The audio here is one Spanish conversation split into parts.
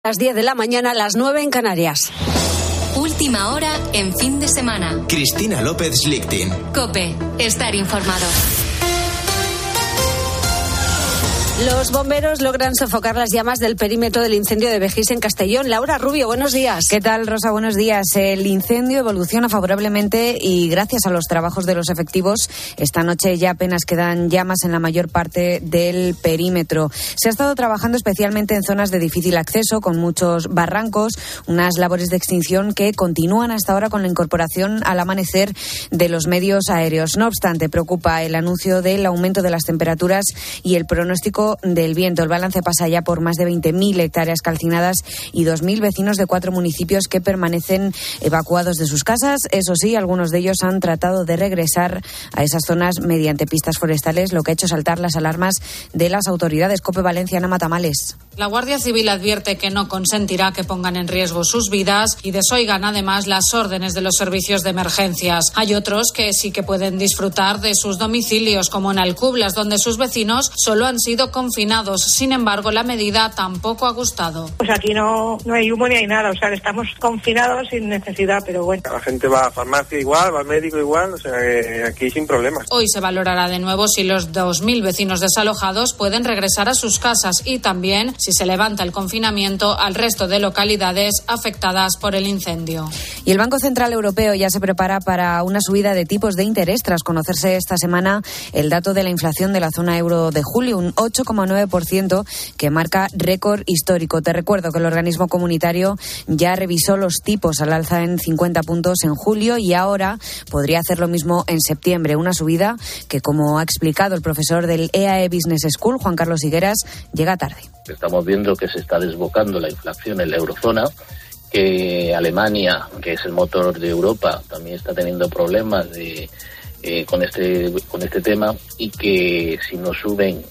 Las 10 de la mañana, las 9 en Canarias. Última hora en fin de semana. Cristina López Lichting. COPE. Estar informado. Los bomberos logran sofocar las llamas del perímetro del incendio de Vejís en Castellón. Laura Rubio, buenos días. ¿Qué tal, Rosa? Buenos días. El incendio evoluciona favorablemente y gracias a los trabajos de los efectivos, esta noche ya apenas quedan llamas en la mayor parte del perímetro. Se ha estado trabajando especialmente en zonas de difícil acceso, con muchos barrancos, unas labores de extinción que continúan hasta ahora con la incorporación al amanecer de los medios aéreos. No obstante, preocupa el anuncio del aumento de las temperaturas y el pronóstico del viento. El balance pasa ya por más de 20.000 hectáreas calcinadas y 2.000 vecinos de 4 municipios que permanecen evacuados de sus casas. Eso sí, algunos de ellos han tratado de regresar a esas zonas mediante pistas forestales, lo que ha hecho saltar las alarmas de las autoridades. COPE Valencia, Ana Matamales. La Guardia Civil advierte que no consentirá que pongan en riesgo sus vidas y desoigan además las órdenes de los servicios de emergencias. Hay otros que sí que pueden disfrutar de sus domicilios, como en Alcublas, donde sus vecinos solo han sido confinados. Sin embargo, la medida tampoco ha gustado. Pues aquí no hay humo ni hay nada, o sea, estamos confinados sin necesidad, pero bueno. La gente va a farmacia igual, va al médico igual, o sea, que aquí sin problemas. Hoy se valorará de nuevo si los 2.000 vecinos desalojados pueden regresar a sus casas y también si se levanta el confinamiento al resto de localidades afectadas por el incendio. Y el Banco Central Europeo ya se prepara para una subida de tipos de interés tras conocerse esta semana el dato de la inflación de la zona euro de julio, un 8,9%, que marca récord histórico. Te recuerdo que el organismo comunitario ya revisó los tipos al alza en 50 puntos en julio y ahora podría hacer lo mismo en septiembre. Una subida que, como ha explicado el profesor del EAE Business School, Juan Carlos Higueras, llega tarde. Estamos viendo que se está desbocando la inflación en la eurozona, que Alemania, que es el motor de Europa, también está teniendo problemas con este tema, y que si no suben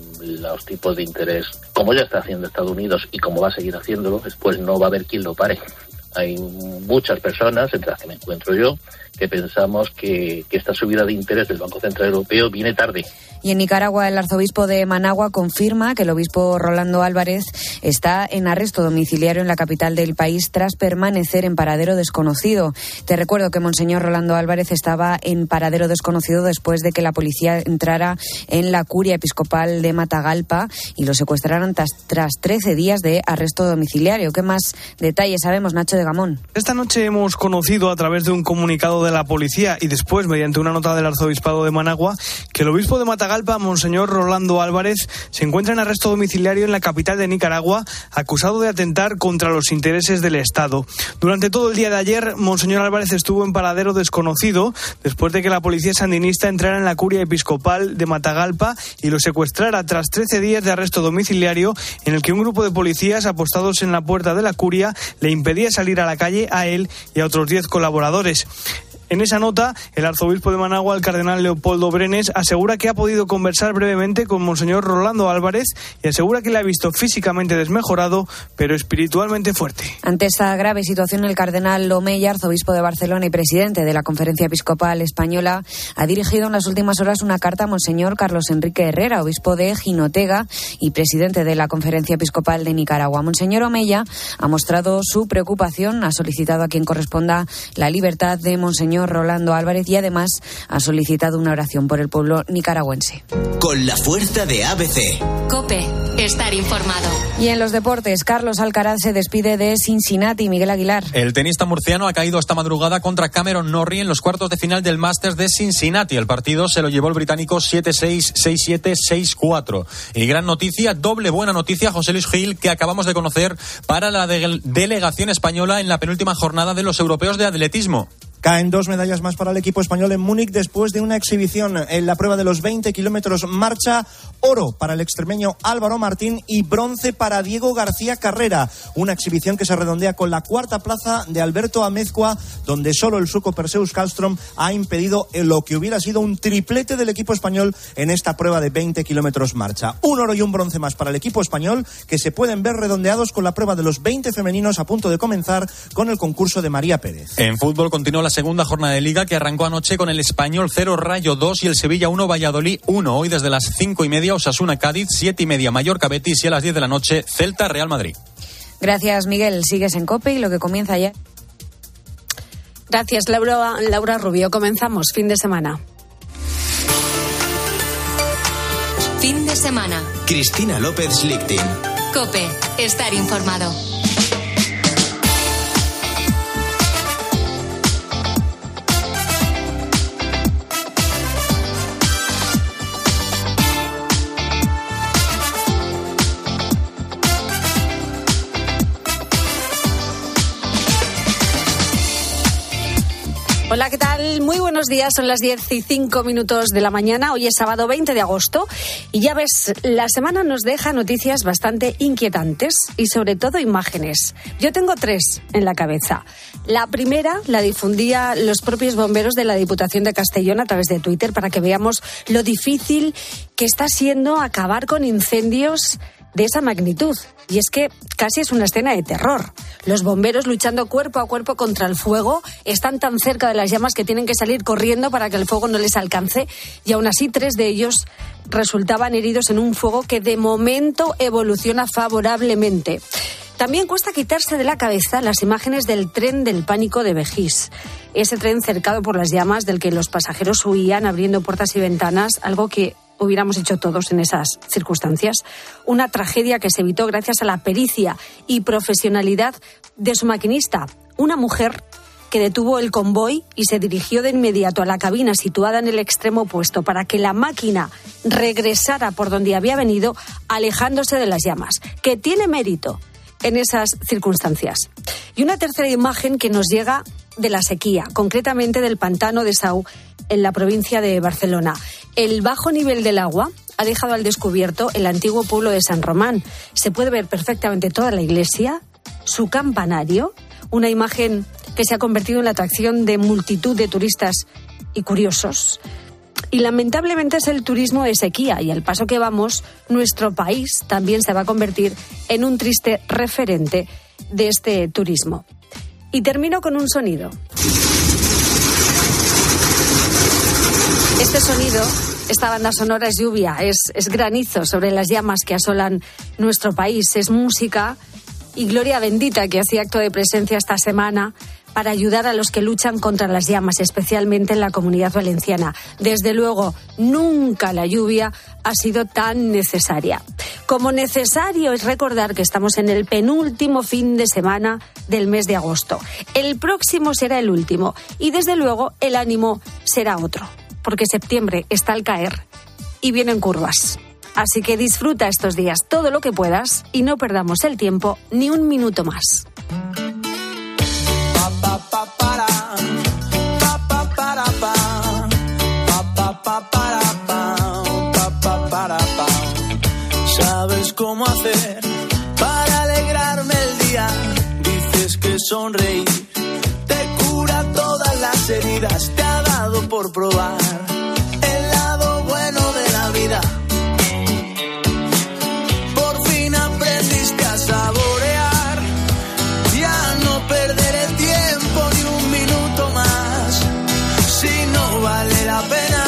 los tipos de interés, como ya está haciendo Estados Unidos y como va a seguir haciéndolo, después no va a haber quien lo pare. Hay muchas personas, entre las que me encuentro yo, que pensamos que esta subida de interés del Banco Central Europeo viene tarde. Y en Nicaragua, el arzobispo de Managua confirma que el obispo Rolando Álvarez está en arresto domiciliario en la capital del país tras permanecer en paradero desconocido. Te recuerdo que Monseñor Rolando Álvarez estaba en paradero desconocido después de que la policía entrara en la curia episcopal de Matagalpa y lo secuestraron tras 13 días de arresto domiciliario. ¿Qué más detalles sabemos, Nacho de Gamón? Esta noche hemos conocido a través de un comunicado de la policía y después mediante una nota del arzobispado de Managua que el obispo de Matagalpa, Monseñor Rolando Álvarez, se encuentra en arresto domiciliario en la capital de Nicaragua, acusado de atentar contra los intereses del Estado. Durante todo el día de ayer, Monseñor Álvarez estuvo en paradero desconocido después de que la policía sandinista entrara en la curia episcopal de Matagalpa y lo secuestrara tras 13 días de arresto domiciliario en el que un grupo de policías apostados en la puerta de la curia le impedía salir a la calle a él y a otros 10 colaboradores. En esa nota, el arzobispo de Managua, el cardenal Leopoldo Brenes, asegura que ha podido conversar brevemente con Monseñor Rolando Álvarez y asegura que le ha visto físicamente desmejorado, pero espiritualmente fuerte. Ante esta grave situación, el cardenal Omeya, arzobispo de Barcelona y presidente de la Conferencia Episcopal Española, ha dirigido en las últimas horas una carta a Monseñor Carlos Enrique Herrera, obispo de Jinotega y presidente de la Conferencia Episcopal de Nicaragua. Monseñor Omeya ha mostrado su preocupación, ha solicitado a quien corresponda la libertad de Monseñor Rolando Álvarez y además ha solicitado una oración por el pueblo nicaragüense. Con la fuerza de ABC. COPE. Estar informado. Y en los deportes, Carlos Alcaraz se despide de Cincinnati. Miguel Aguilar. El tenista murciano ha caído esta madrugada contra Cameron Norrie en los cuartos de final del Masters de Cincinnati. El partido se lo llevó el británico 7-6, 6-7, 6-4. Y gran noticia, doble buena noticia, José Luis Gil, que acabamos de conocer para la delegación española en la penúltima jornada de los europeos de atletismo. Caen 2 medallas más para el equipo español en Múnich después de una exhibición en la prueba de los 20 kilómetros marcha. Oro para el extremeño Álvaro Martín y bronce para Diego García Carrera. Una exhibición que se redondea con la cuarta plaza de Alberto Amezcua, donde solo el sueco Perseus Karlström ha impedido lo que hubiera sido un triplete del equipo español en esta prueba de 20 kilómetros marcha. Un oro y un bronce más para el equipo español, que se pueden ver redondeados con la prueba de los 20 femeninos a punto de comenzar con el concurso de María Pérez. En fútbol continúa la segunda jornada de Liga, que arrancó anoche con el Español 0, Rayo 2 y el Sevilla 1, Valladolid 1. Hoy desde las 5:30 Osasuna Cádiz, 7:30 Mallorca Betis y a las 10 de la noche Celta Real Madrid. Gracias, Miguel. Sigues en COPE y lo que comienza ya. Gracias, Laura Rubio. Comenzamos fin de semana. Fin de semana. Cristina López Lichtin. COPE. Estar informado. Hola, ¿qué tal? Muy buenos días, son las 10:05 de la mañana, hoy es sábado 20 de agosto y ya ves, la semana nos deja noticias bastante inquietantes y sobre todo imágenes. Yo tengo 3 en la cabeza. La primera la difundía los propios bomberos de la Diputación de Castellón a través de Twitter para que veamos lo difícil que está siendo acabar con incendios de esa magnitud. Y es que casi es una escena de terror. Los bomberos luchando cuerpo a cuerpo contra el fuego están tan cerca de las llamas que tienen que salir corriendo para que el fuego no les alcance y aún así 3 de ellos resultaban heridos en un fuego que de momento evoluciona favorablemente. También cuesta quitarse de la cabeza las imágenes del tren del pánico de Begís. Ese tren cercado por las llamas del que los pasajeros huían abriendo puertas y ventanas, algo que hubiéramos hecho todos en esas circunstancias. Una tragedia que se evitó gracias a la pericia y profesionalidad de su maquinista, una mujer que detuvo el convoy y se dirigió de inmediato a la cabina situada en el extremo opuesto para que la máquina regresara por donde había venido, alejándose de las llamas, que tiene mérito en esas circunstancias. Y una tercera imagen que nos llega de la sequía, concretamente del pantano de Sau, en la provincia de Barcelona. El bajo nivel del agua ha dejado al descubierto el antiguo pueblo de San Román. Se puede ver perfectamente toda la iglesia, su campanario, una imagen que se ha convertido en la atracción de multitud de turistas y curiosos. Y lamentablemente es el turismo de sequía y al paso que vamos, nuestro país también se va a convertir en un triste referente de este turismo. Y termino con un sonido. Este sonido, esta banda sonora es lluvia, es granizo sobre las llamas que asolan nuestro país. Es música y Gloria Bendita, que hacía acto de presencia esta semana para ayudar a los que luchan contra las llamas, especialmente en la Comunidad Valenciana. Desde luego, nunca la lluvia ha sido tan necesaria. Como necesario es recordar que estamos en el penúltimo fin de semana del mes de agosto. El próximo será el último y desde luego el ánimo será otro, porque septiembre está al caer y vienen curvas. Así que disfruta estos días todo lo que puedas y no perdamos el tiempo ni un minuto más. ¿Sabes cómo hacer para alegrarme el día? Dices que sonreír te cura todas las heridas. Te ha dado por probar el lado bueno de la vida. Por fin aprendiste a saborear, ya no perder el tiempo ni un minuto más. Si no vale la pena,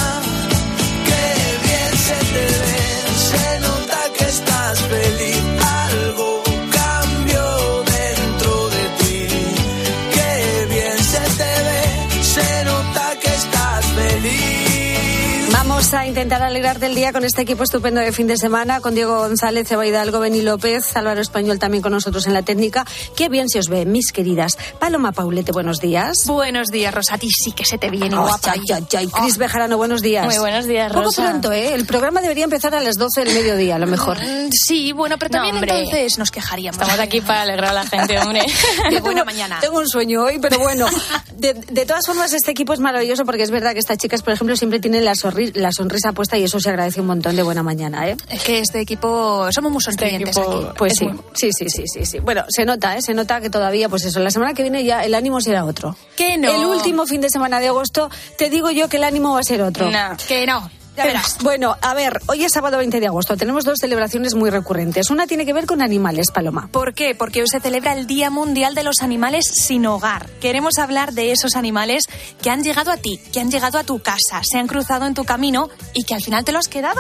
qué bien se te ve. Se nota que estás feliz, algo cambió dentro de ti. Qué bien se te ve, se nota que estás feliz. Vamos a intentar alegrarte el día con este equipo estupendo de fin de semana, con Diego González, Eva Hidalgo, Beni López, Álvaro Español también con nosotros en la técnica. Qué bien se os ve, mis queridas. Paloma Paulete, buenos días. Buenos días, Rosa. A ti sí que se te viene, guapa. Cris Bejarano, buenos días. Muy buenos días, Rosa. Poco pronto, ¿eh? El programa debería empezar a las 12 del mediodía, a lo mejor. Sí, bueno, pero también entonces nos quejaríamos. Estamos aquí para alegrar a la gente, hombre. De buena mañana. Tengo un sueño hoy, pero bueno. De todas formas, este equipo es maravilloso porque es verdad que estas chicas, por ejemplo, siempre tienen la sonrisa puesta y eso se agradece un montón de buena mañana, ¿eh? Es que este equipo, somos muy sonrientes aquí. Pues sí, sí. Bueno, se nota que todavía, pues eso, la semana que viene ya el ánimo será otro. Que no. El último fin de semana de agosto, te digo yo que el ánimo va a ser otro. No, que no. Ya verás. Bueno, a ver, hoy es sábado 20 de agosto. Tenemos 2 celebraciones muy recurrentes. Una tiene que ver con animales, Paloma. ¿Por qué? Porque hoy se celebra el Día Mundial de los Animales sin Hogar. Queremos hablar de esos animales que han llegado a ti, que han llegado a tu casa, se han cruzado en tu camino y que al final te lo has quedado.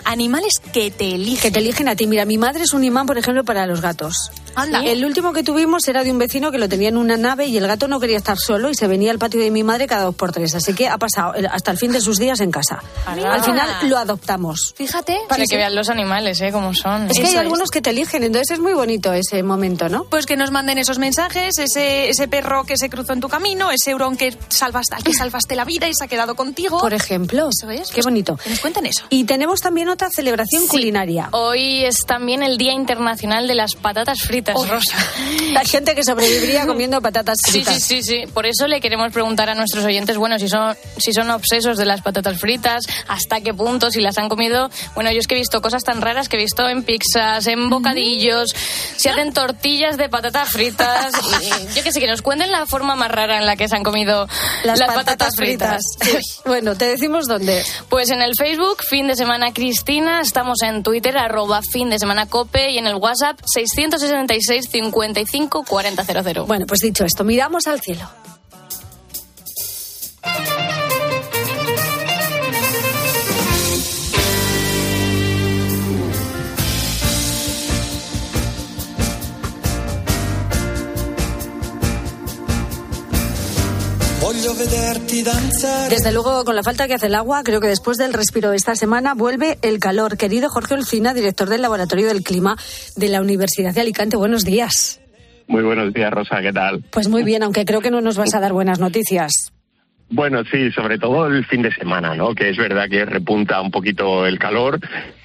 Animales que te eligen. Que te eligen a ti. Mira, mi madre es un imán, por ejemplo, para los gatos. Anda. El último que tuvimos era de un vecino que lo tenía en una nave y el gato no quería estar solo y se venía al patio de mi madre cada 2x3. Así que ha pasado hasta el fin de sus días en casa. Anda. Al final lo adoptamos. Fíjate. Para que vean los animales, cómo son. Es que hay algunos que te eligen, entonces es muy bonito ese momento, ¿no? Pues que nos manden esos mensajes, ese perro que se cruzó en tu camino, ese hurón que al que salvaste la vida y se ha quedado contigo. Por ejemplo. Eso es. Qué bonito. Que nos cuenten eso. Y tenemos también otra celebración culinaria. Hoy es también el Día Internacional de las Patatas Fritas, Rosa. La gente que sobreviviría comiendo patatas fritas. Sí. Por eso le queremos preguntar a nuestros oyentes, bueno, si son obsesos de las patatas fritas, hasta qué punto, si las han comido. Bueno, yo es que he visto cosas tan raras que he visto en pizzas, en bocadillos, se hacen tortillas de patatas fritas. Y yo que sé, que nos cuenten la forma más rara en la que se han comido las patatas fritas. Sí. Bueno, te decimos dónde. Pues en el Facebook, Fin de Semana Cristina, estamos en Twitter, @FinDeSemanaCope, y en el WhatsApp 666 55 40 00. Bueno, pues dicho esto, miramos al cielo. Desde luego, con la falta que hace el agua, creo que después del respiro de esta semana vuelve el calor. Querido Jorge Olcina, director del Laboratorio del Clima de la Universidad de Alicante, buenos días. Muy buenos días, Rosa, ¿qué tal? Pues muy bien, aunque creo que no nos vas a dar buenas noticias. Bueno, sí, sobre todo el fin de semana, ¿no? Que es verdad que repunta un poquito el calor.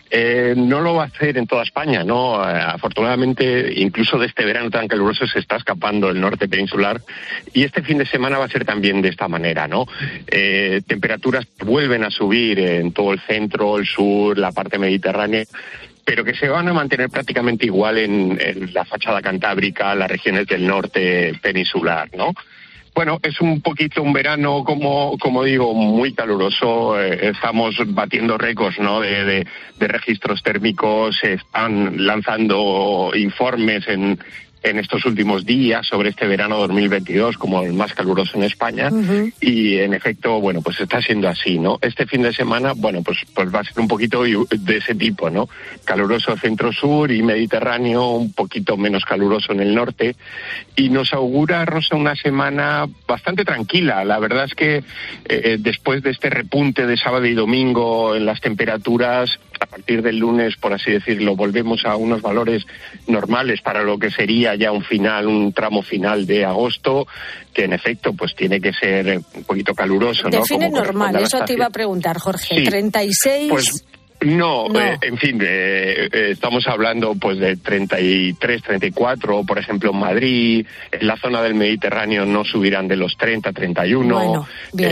No lo va a hacer en toda España, ¿no? Afortunadamente, incluso de este verano tan caluroso se está escapando el norte peninsular y este fin de semana va a ser también de esta manera, ¿no? Temperaturas vuelven a subir en todo el centro, el sur, la parte mediterránea, pero que se van a mantener prácticamente igual en la fachada cantábrica, las regiones del norte peninsular, ¿no? Bueno, es un poquito un verano, como digo, muy caluroso. Estamos batiendo récords, ¿no? De registros térmicos. Se están lanzando informes en estos últimos días sobre este verano 2022 como el más caluroso en España. Uh-huh. Y en efecto, bueno, pues está siendo así, ¿no? Este fin de semana, bueno, pues va a ser un poquito de ese tipo, ¿no? Caluroso centro-sur y mediterráneo, un poquito menos caluroso en el norte. Y nos augura, Rosa, una semana bastante tranquila. La verdad es que después de este repunte de sábado y domingo en las temperaturas, a partir del lunes, por así decirlo, volvemos a unos valores normales para lo que sería ya un tramo final de agosto, que en efecto pues tiene que ser un poquito caluroso, ¿no? Define normal, eso te iba a preguntar, Jorge. Sí, 36... Pues no. En fin, estamos hablando pues de 33, 34, por ejemplo en Madrid, en la zona del Mediterráneo no subirán de los 30, 31, bueno,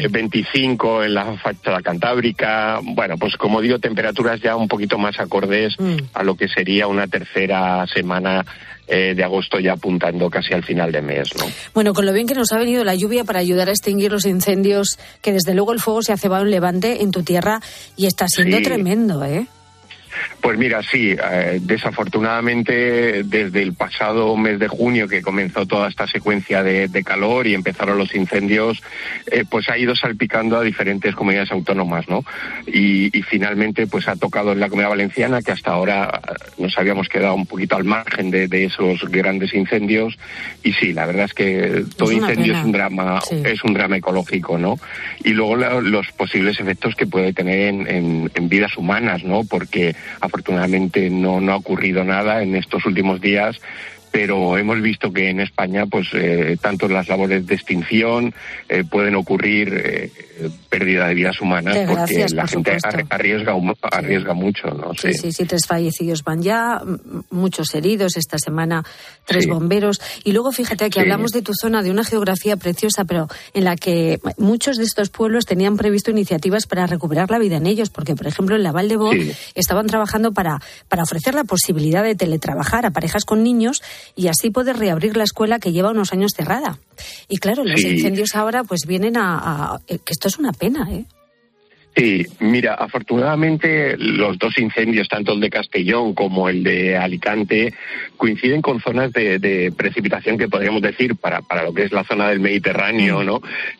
25 en la fachada cantábrica. Bueno, pues como digo, temperaturas ya un poquito más acordes a lo que sería una tercera semana de agosto, ya apuntando casi al final de mes, ¿no? Bueno, con lo bien que nos ha venido la lluvia para ayudar a extinguir los incendios, que desde luego el fuego se ha cebado en Levante, en tu tierra, y está siendo tremendo, ¿eh? Pues mira, sí, desafortunadamente desde el pasado mes de junio que comenzó toda esta secuencia de calor y empezaron los incendios, pues ha ido salpicando a diferentes comunidades autónomas, ¿no? Y finalmente pues ha tocado en la Comunidad Valenciana, que hasta ahora nos habíamos quedado un poquito al margen de esos grandes incendios. Y sí, la verdad es que todo incendio es un drama, sí. Es un drama ecológico, ¿no? Y luego los posibles efectos que puede tener en vidas humanas, ¿no? Porque afortunadamente no ha ocurrido nada en estos últimos días, pero hemos visto que en España pues tanto las labores de extinción pueden ocurrir pérdida de vidas humanas, porque la gente arriesga mucho, ¿no? Sí, 3 fallecidos van ya, muchos heridos esta semana, 3 bomberos. Y luego fíjate que hablamos de tu zona, de una geografía preciosa, pero en la que muchos de estos pueblos tenían previsto iniciativas para recuperar la vida en ellos, porque por ejemplo en la Val de Bo estaban trabajando para ofrecer la posibilidad de teletrabajar a parejas con niños y así poder reabrir la escuela que lleva unos años cerrada. Y claro, los incendios ahora pues vienen que esto es una pena, ¿eh? Sí, mira, afortunadamente los dos incendios, tanto el de Castellón como el de Alicante, coinciden con zonas de precipitación que podríamos decir para lo que es la zona del Mediterráneo, ¿no?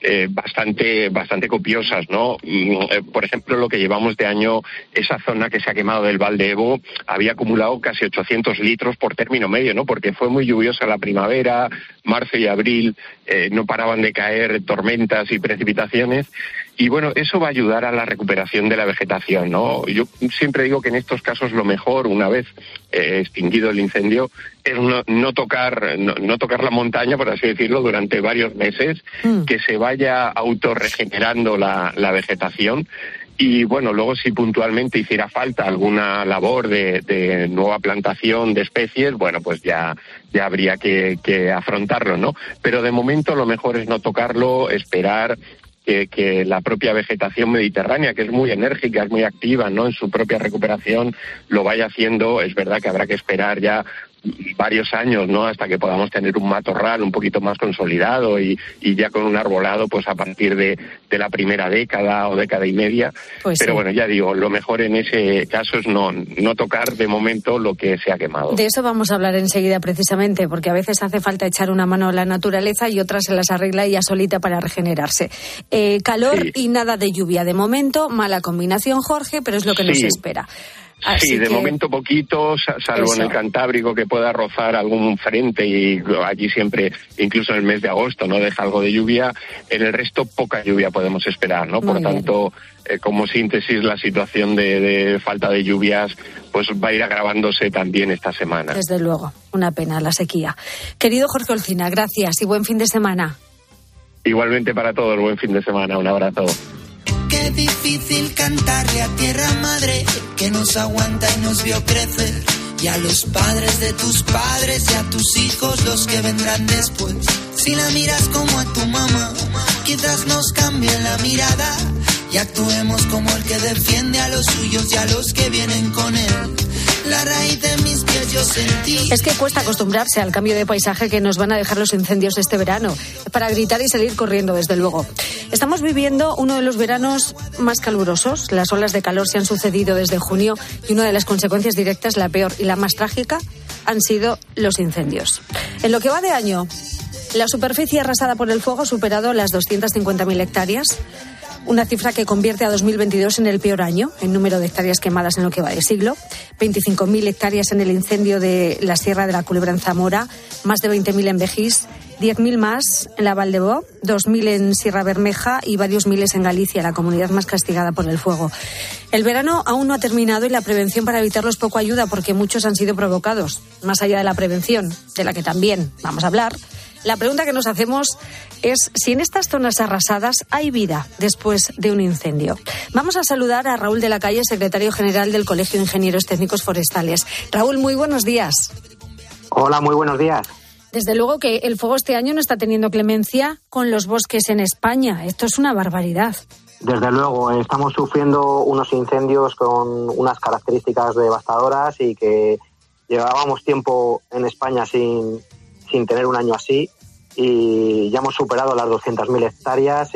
Bastante copiosas, ¿no? Por ejemplo, lo que llevamos de año, esa zona que se ha quemado del Valdevo había acumulado casi 800 litros por término medio, ¿no? Porque fue muy lluviosa la primavera, marzo y abril, no paraban de caer tormentas y precipitaciones. Y bueno, eso va a ayudar a la recuperación de la vegetación, ¿no? Yo siempre digo que en estos casos lo mejor, una vez extinguido el incendio, es no tocar la montaña, por así decirlo, durante varios meses, que se vaya autorregenerando la vegetación. Y bueno, luego si puntualmente hiciera falta alguna labor de nueva plantación de especies, bueno, pues ya habría que afrontarlo, ¿no? Pero de momento lo mejor es no tocarlo, esperar que la propia vegetación mediterránea, que es muy enérgica, es muy activa, ¿no?, en su propia recuperación, lo vaya haciendo. Es verdad que habrá que esperar ya varios años, ¿no?, hasta que podamos tener un matorral un poquito más consolidado y ya con un arbolado, pues a partir de la primera década o década y media. Pues pero sí. Bueno, ya digo, lo mejor en ese caso es no tocar de momento lo que se ha quemado. De eso vamos a hablar enseguida precisamente, porque a veces hace falta echar una mano a la naturaleza y otras se las arregla ella solita para regenerarse. Calor y nada de lluvia. De momento, mala combinación, Jorge, pero es lo que nos espera. Así sí, de momento poquito, salvo en el Cantábrico, que pueda rozar algún frente, y allí siempre, incluso en el mes de agosto, no deja algo de lluvia. En el resto, poca lluvia podemos esperar, ¿no? Por tanto, como síntesis, la situación de falta de lluvias pues va a ir agravándose también esta semana. Desde luego, una pena la sequía. Querido Jorge Olcina, gracias y buen fin de semana. Igualmente para todos, buen fin de semana, un abrazo. Qué difícil cantarle a tierra madre que nos aguanta y nos vio crecer, y a los padres de tus padres y a tus hijos, los que vendrán después. Si la miras como a tu mamá, quizás nos cambie la mirada y actuemos como el que defiende a los suyos y a los que vienen con él. La raíz de mis pies yo sentí. Es que cuesta acostumbrarse al cambio de paisaje que nos van a dejar los incendios este verano, para gritar y salir corriendo, desde luego. Estamos viviendo uno de los veranos más calurosos. Las olas de calor se han sucedido desde junio y una de las consecuencias directas, la peor y la más trágica, han sido los incendios. En lo que va de año, la superficie arrasada por el fuego ha superado las 250.000 hectáreas. Una cifra que convierte a 2022 en el peor año en número de hectáreas quemadas en lo que va de siglo. 25.000 hectáreas en el incendio de la Sierra de la Culebra en Zamora, más de 20.000 en Vejís, 10.000 más en la Valdevo, 2.000 en Sierra Bermeja y varios miles en Galicia, la comunidad más castigada por el fuego. El verano aún no ha terminado y la prevención para evitarlos poco ayuda, porque muchos han sido provocados. Más allá de la prevención, de la que también vamos a hablar, la pregunta que nos hacemos es si en estas zonas arrasadas hay vida después de un incendio. Vamos a saludar a Raúl de la Calle, secretario general del Colegio de Ingenieros Técnicos Forestales. Raúl, muy buenos días. Hola, muy buenos días. Desde luego que el fuego este año no está teniendo clemencia con los bosques en España. Esto es una barbaridad. Desde luego, estamos sufriendo unos incendios con unas características devastadoras y que llevábamos tiempo en España sin tener un año así, y ya hemos superado las 200.000 hectáreas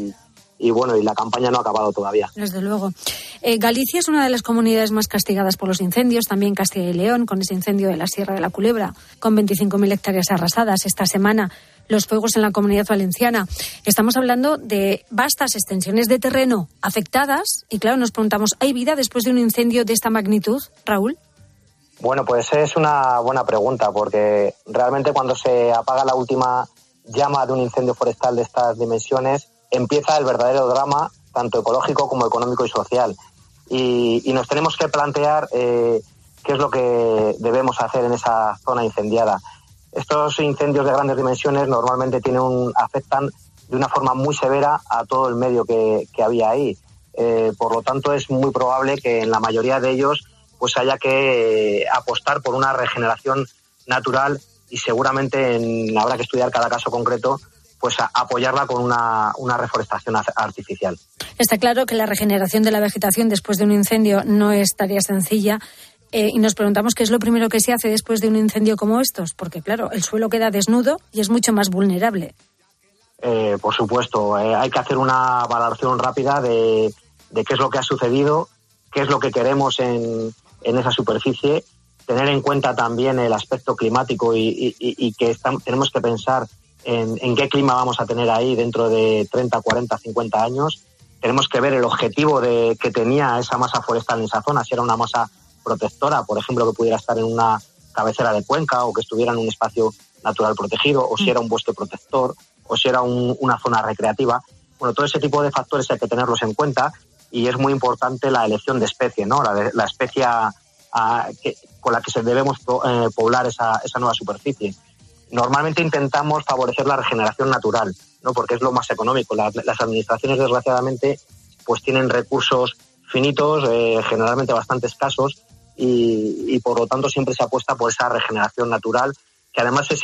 y bueno, y la campaña no ha acabado todavía. Desde luego. Galicia es una de las comunidades más castigadas por los incendios, también Castilla y León, con ese incendio de la Sierra de la Culebra, con 25.000 hectáreas arrasadas. Esta semana, los fuegos en la Comunidad Valenciana. Estamos hablando de vastas extensiones de terreno afectadas y, claro, nos preguntamos, ¿hay vida después de un incendio de esta magnitud, Raúl? Bueno, pues es una buena pregunta, porque realmente cuando se apaga la última llama de un incendio forestal de estas dimensiones, empieza el verdadero drama, tanto ecológico como económico y social. Y nos tenemos que plantear qué es lo que debemos hacer en esa zona incendiada. Estos incendios de grandes dimensiones normalmente afectan de una forma muy severa a todo el medio que había ahí. Por lo tanto, es muy probable que en la mayoría de ellos pues haya que apostar por una regeneración natural, y seguramente habrá que estudiar cada caso concreto, pues apoyarla con una reforestación artificial. Está claro que la regeneración de la vegetación después de un incendio no es tarea sencilla, y nos preguntamos qué es lo primero que se hace después de un incendio como estos, porque claro, el suelo queda desnudo y es mucho más vulnerable. Por supuesto, hay que hacer una valoración rápida de de qué es lo que ha sucedido, qué es lo que queremos en esa superficie, tener en cuenta también el aspecto climático y que tenemos que pensar en qué clima vamos a tener ahí dentro de 30, 40, 50 años. Tenemos que ver el objetivo que tenía esa masa forestal en esa zona, si era una masa protectora, por ejemplo, que pudiera estar en una cabecera de cuenca o que estuviera en un espacio natural protegido, o si era un bosque protector, o si era una zona recreativa. Bueno, todo ese tipo de factores hay que tenerlos en cuenta y es muy importante la elección de especie, ¿no? La especie con la que debemos poblar esa nueva superficie. Normalmente intentamos favorecer la regeneración natural, ¿no? Porque es lo más económico. Las administraciones, desgraciadamente, pues tienen recursos finitos, generalmente bastante escasos, y por lo tanto siempre se apuesta por esa regeneración natural, que además es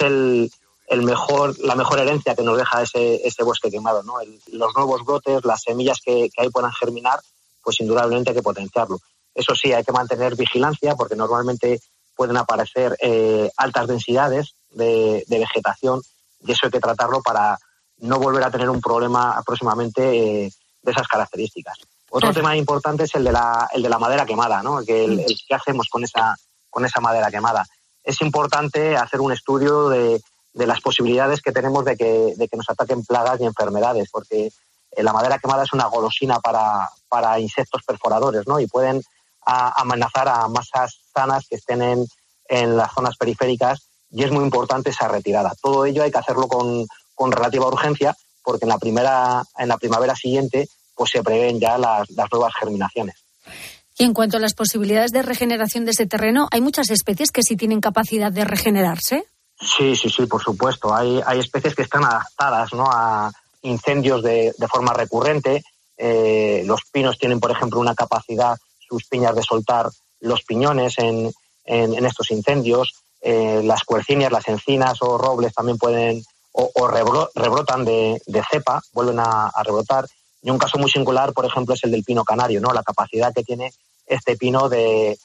la mejor herencia que nos deja ese bosque quemado, ¿no? Los nuevos brotes, las semillas que ahí puedan germinar, pues indudablemente hay que potenciarlo. Eso sí, hay que mantener vigilancia, porque normalmente pueden aparecer altas densidades de vegetación, y eso hay que tratarlo para no volver a tener un problema próximamente de esas características. Otro tema importante es el de la madera quemada, ¿no? ¿Qué hacemos con esa madera quemada? Es importante hacer un estudio de las posibilidades que tenemos de que nos ataquen plagas y enfermedades, porque la madera quemada es una golosina para insectos perforadores, ¿no? Y pueden amenazar a masas sanas que estén en las zonas periféricas, y es muy importante esa retirada. Todo ello hay que hacerlo con relativa urgencia, porque en la primavera siguiente pues se prevén ya las nuevas germinaciones. Y en cuanto a las posibilidades de regeneración de ese terreno, ¿hay muchas especies que sí tienen capacidad de regenerarse? Sí, por supuesto. Hay especies que están adaptadas, ¿no?, a incendios de forma recurrente. Los pinos tienen, por ejemplo, una capacidad, sus piñas, de soltar los piñones en estos incendios. Las cuercinias, las encinas o robles también pueden o rebrotan de cepa, vuelven a rebrotar. Y un caso muy singular, por ejemplo, es el del pino canario, ¿no? La capacidad que tiene este pino de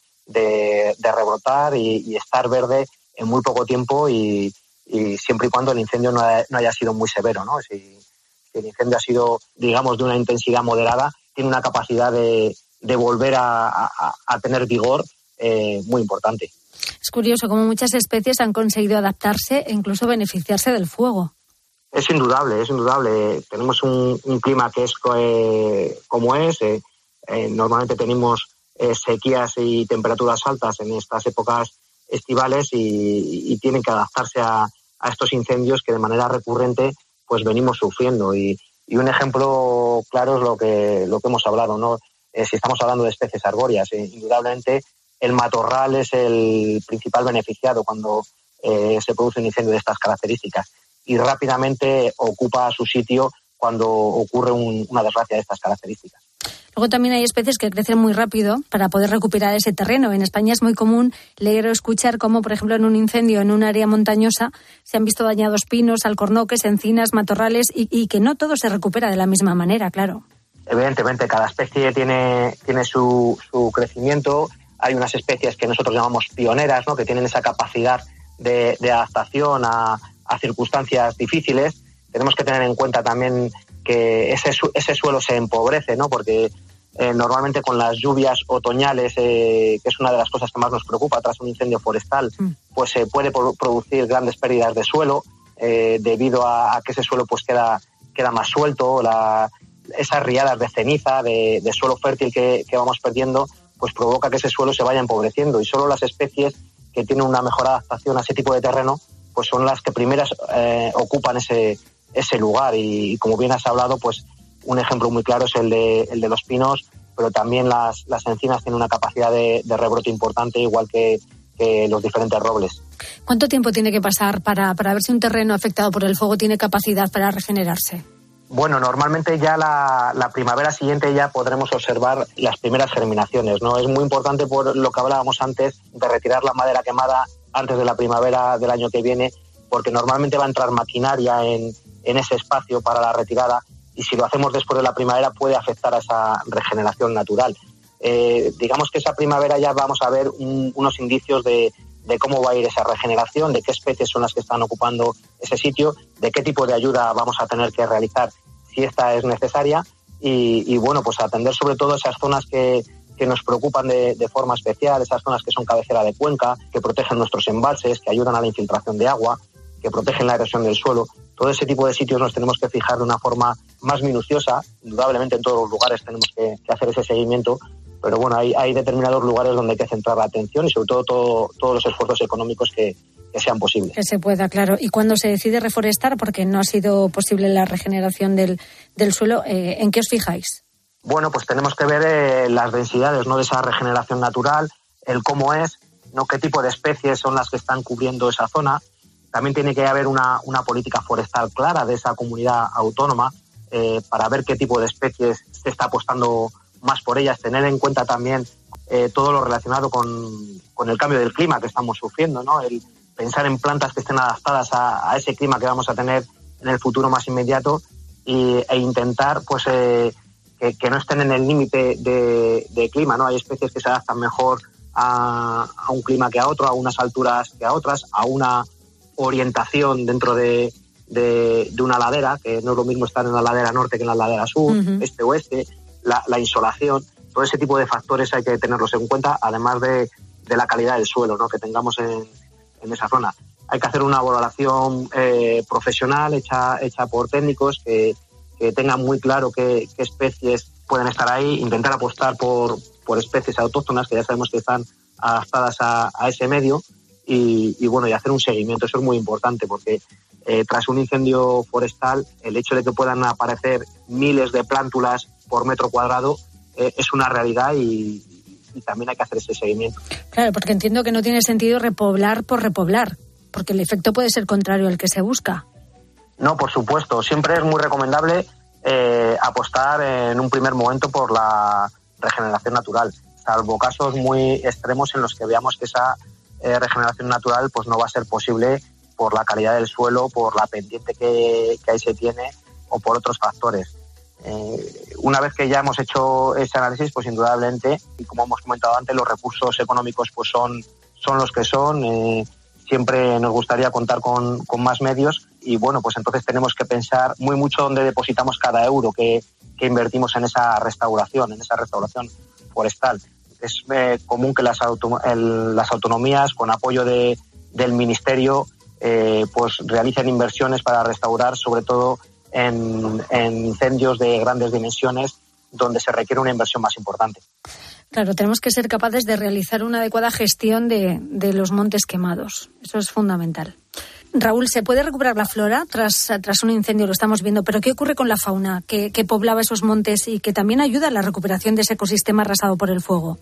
rebrotar y estar verde en muy poco tiempo, y siempre y cuando el incendio no haya sido muy severo, ¿no? Si el incendio ha sido, digamos, de una intensidad moderada, tiene una capacidad de volver a tener vigor muy importante. Es curioso cómo muchas especies han conseguido adaptarse e incluso beneficiarse del fuego. Es indudable. Tenemos un clima que es como es. Normalmente tenemos sequías y temperaturas altas en estas épocas estivales y tienen que adaptarse a estos incendios que de manera recurrente pues venimos sufriendo. Y un ejemplo claro es lo que hemos hablado, ¿no? Si estamos hablando de especies arbóreas, indudablemente el matorral es el principal beneficiado cuando se produce un incendio de estas características, y rápidamente ocupa su sitio cuando ocurre una desgracia de estas características. Luego también hay especies que crecen muy rápido para poder recuperar ese terreno. En España es muy común leer o escuchar cómo, por ejemplo, en un incendio en un área montañosa se han visto dañados pinos, alcornoques, encinas, matorrales, y que no todo se recupera de la misma manera, claro. Evidentemente, cada especie tiene su crecimiento. Hay unas especies que nosotros llamamos pioneras, ¿no?, que tienen esa capacidad de adaptación a circunstancias difíciles. Tenemos que tener en cuenta también que ese suelo se empobrece, ¿no?, porque normalmente con las lluvias otoñales, que es una de las cosas que más nos preocupa tras un incendio forestal, pues se puede producir grandes pérdidas de suelo debido a que ese suelo pues queda más suelto. Esas riadas de ceniza, de suelo fértil que vamos perdiendo, pues provoca que ese suelo se vaya empobreciendo, y solo las especies que tienen una mejor adaptación a ese tipo de terreno pues son las que primeras ocupan ese lugar. Y como bien has hablado, pues un ejemplo muy claro es el de los pinos, pero también las encinas tienen una capacidad de rebrote importante, igual que los diferentes robles. ¿Cuánto tiempo tiene que pasar para ver si un terreno afectado por el fuego tiene capacidad para regenerarse? Bueno, normalmente ya la primavera siguiente ya podremos observar las primeras germinaciones, ¿no? Es muy importante, por lo que hablábamos antes, de retirar la madera quemada antes de la primavera del año que viene, porque normalmente va a entrar maquinaria en ese espacio para la retirada, y si lo hacemos después de la primavera puede afectar a esa regeneración natural. Digamos que esa primavera ya vamos a ver unos indicios de cómo va a ir esa regeneración, de qué especies son las que están ocupando ese sitio, de qué tipo de ayuda vamos a tener que realizar si esta es necesaria, y bueno, pues atender sobre todo esas zonas que nos preocupan de forma especial, esas zonas que son cabecera de cuenca, que protegen nuestros embalses, que ayudan a la infiltración de agua, que protegen la erosión del suelo. Todo ese tipo de sitios nos tenemos que fijar de una forma más minuciosa. Indudablemente en todos los lugares tenemos que hacer ese seguimiento, pero bueno, hay determinados lugares donde hay que centrar la atención y sobre todo todos los esfuerzos económicos que sean posibles. Que se pueda, claro. Y cuando se decide reforestar, porque no ha sido posible la regeneración del suelo, ¿en qué os fijáis? Bueno, pues tenemos que ver las densidades, ¿no?, de esa regeneración natural, el cómo es, ¿no?, qué tipo de especies son las que están cubriendo esa zona. También tiene que haber una política forestal clara de esa comunidad autónoma para ver qué tipo de especies se está apostando más por ellas, tener en cuenta también todo lo relacionado con el cambio del clima que estamos sufriendo, ¿no?, el pensar en plantas que estén adaptadas a ese clima que vamos a tener en el futuro más inmediato e intentar pues que no estén en el límite de clima, ¿no? Hay especies que se adaptan mejor a un clima que a otro, a unas alturas que a otras, a una orientación dentro de una ladera, que no es lo mismo estar en la ladera norte que en la ladera sur, este-oeste, la insolación. Todo ese tipo de factores hay que tenerlos en cuenta, además de la calidad del suelo, ¿no?, que tengamos en esa zona. Hay que hacer una valoración profesional hecha por técnicos que tengan muy claro qué especies pueden estar ahí, intentar apostar por especies autóctonas que ya sabemos que están adaptadas a ese medio y bueno, y hacer un seguimiento. Eso es muy importante porque tras un incendio forestal, el hecho de que puedan aparecer miles de plántulas por metro cuadrado es una realidad y también hay que hacer ese seguimiento. Claro, porque entiendo que no tiene sentido repoblar por repoblar, porque el efecto puede ser contrario al que se busca. No, por supuesto. Siempre es muy recomendable apostar en un primer momento por la regeneración natural, salvo casos muy extremos en los que veamos que esa regeneración natural pues no va a ser posible por la calidad del suelo, por la pendiente que ahí se tiene o por otros factores. Una vez que ya hemos hecho ese análisis, pues indudablemente, y como hemos comentado antes, los recursos económicos pues son los que son. Siempre nos gustaría contar con más medios y bueno, pues entonces tenemos que pensar muy mucho dónde depositamos cada euro que invertimos en esa restauración forestal. Es común que las autonomías, con apoyo del Ministerio, pues realicen inversiones para restaurar, sobre todo en incendios de grandes dimensiones, donde se requiere una inversión más importante. Claro, tenemos que ser capaces de realizar una adecuada gestión de los montes quemados. Eso es fundamental. Raúl, ¿se puede recuperar la flora tras un incendio? Lo estamos viendo, pero ¿qué ocurre con la fauna que poblaba esos montes y que también ayuda a la recuperación de ese ecosistema arrasado por el fuego?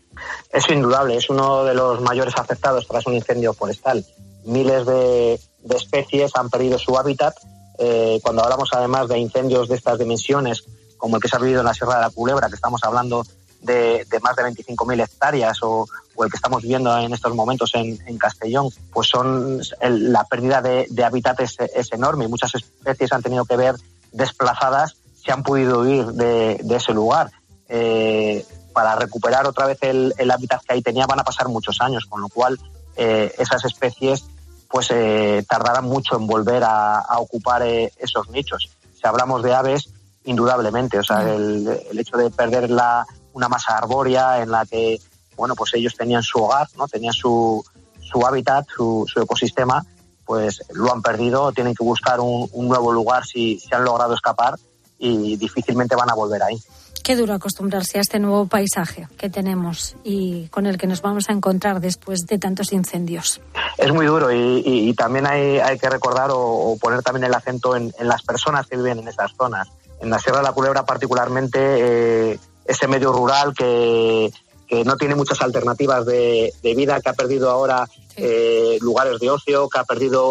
Es indudable, es uno de los mayores afectados tras un incendio forestal. Miles de especies han perdido su hábitat. Cuando hablamos además de incendios de estas dimensiones, como el que se ha vivido en la Sierra de la Culebra, que estamos hablando de más de 25.000 hectáreas, o el que estamos viendo en estos momentos en Castellón, pues la pérdida de hábitat es enorme y muchas especies han tenido que ver desplazadas, se han podido huir de ese lugar. Para recuperar otra vez el hábitat que ahí tenía van a pasar muchos años, con lo cual esas especies pues tardarán mucho en volver a ocupar esos nichos. Si hablamos de aves, indudablemente, o sea, el hecho de perder una masa arbórea en la que, bueno, pues ellos tenían su hogar, ¿no? Tenían su hábitat, su ecosistema, pues lo han perdido, tienen que buscar un nuevo lugar si han logrado escapar y difícilmente van a volver ahí. Qué duro acostumbrarse a este nuevo paisaje que tenemos y con el que nos vamos a encontrar después de tantos incendios. Es muy duro y también hay que recordar o poner también el acento en las personas que viven en esas zonas. En la Sierra de la Culebra particularmente, ese medio rural que no tiene muchas alternativas de vida, que ha perdido ahora lugares de ocio, que ha perdido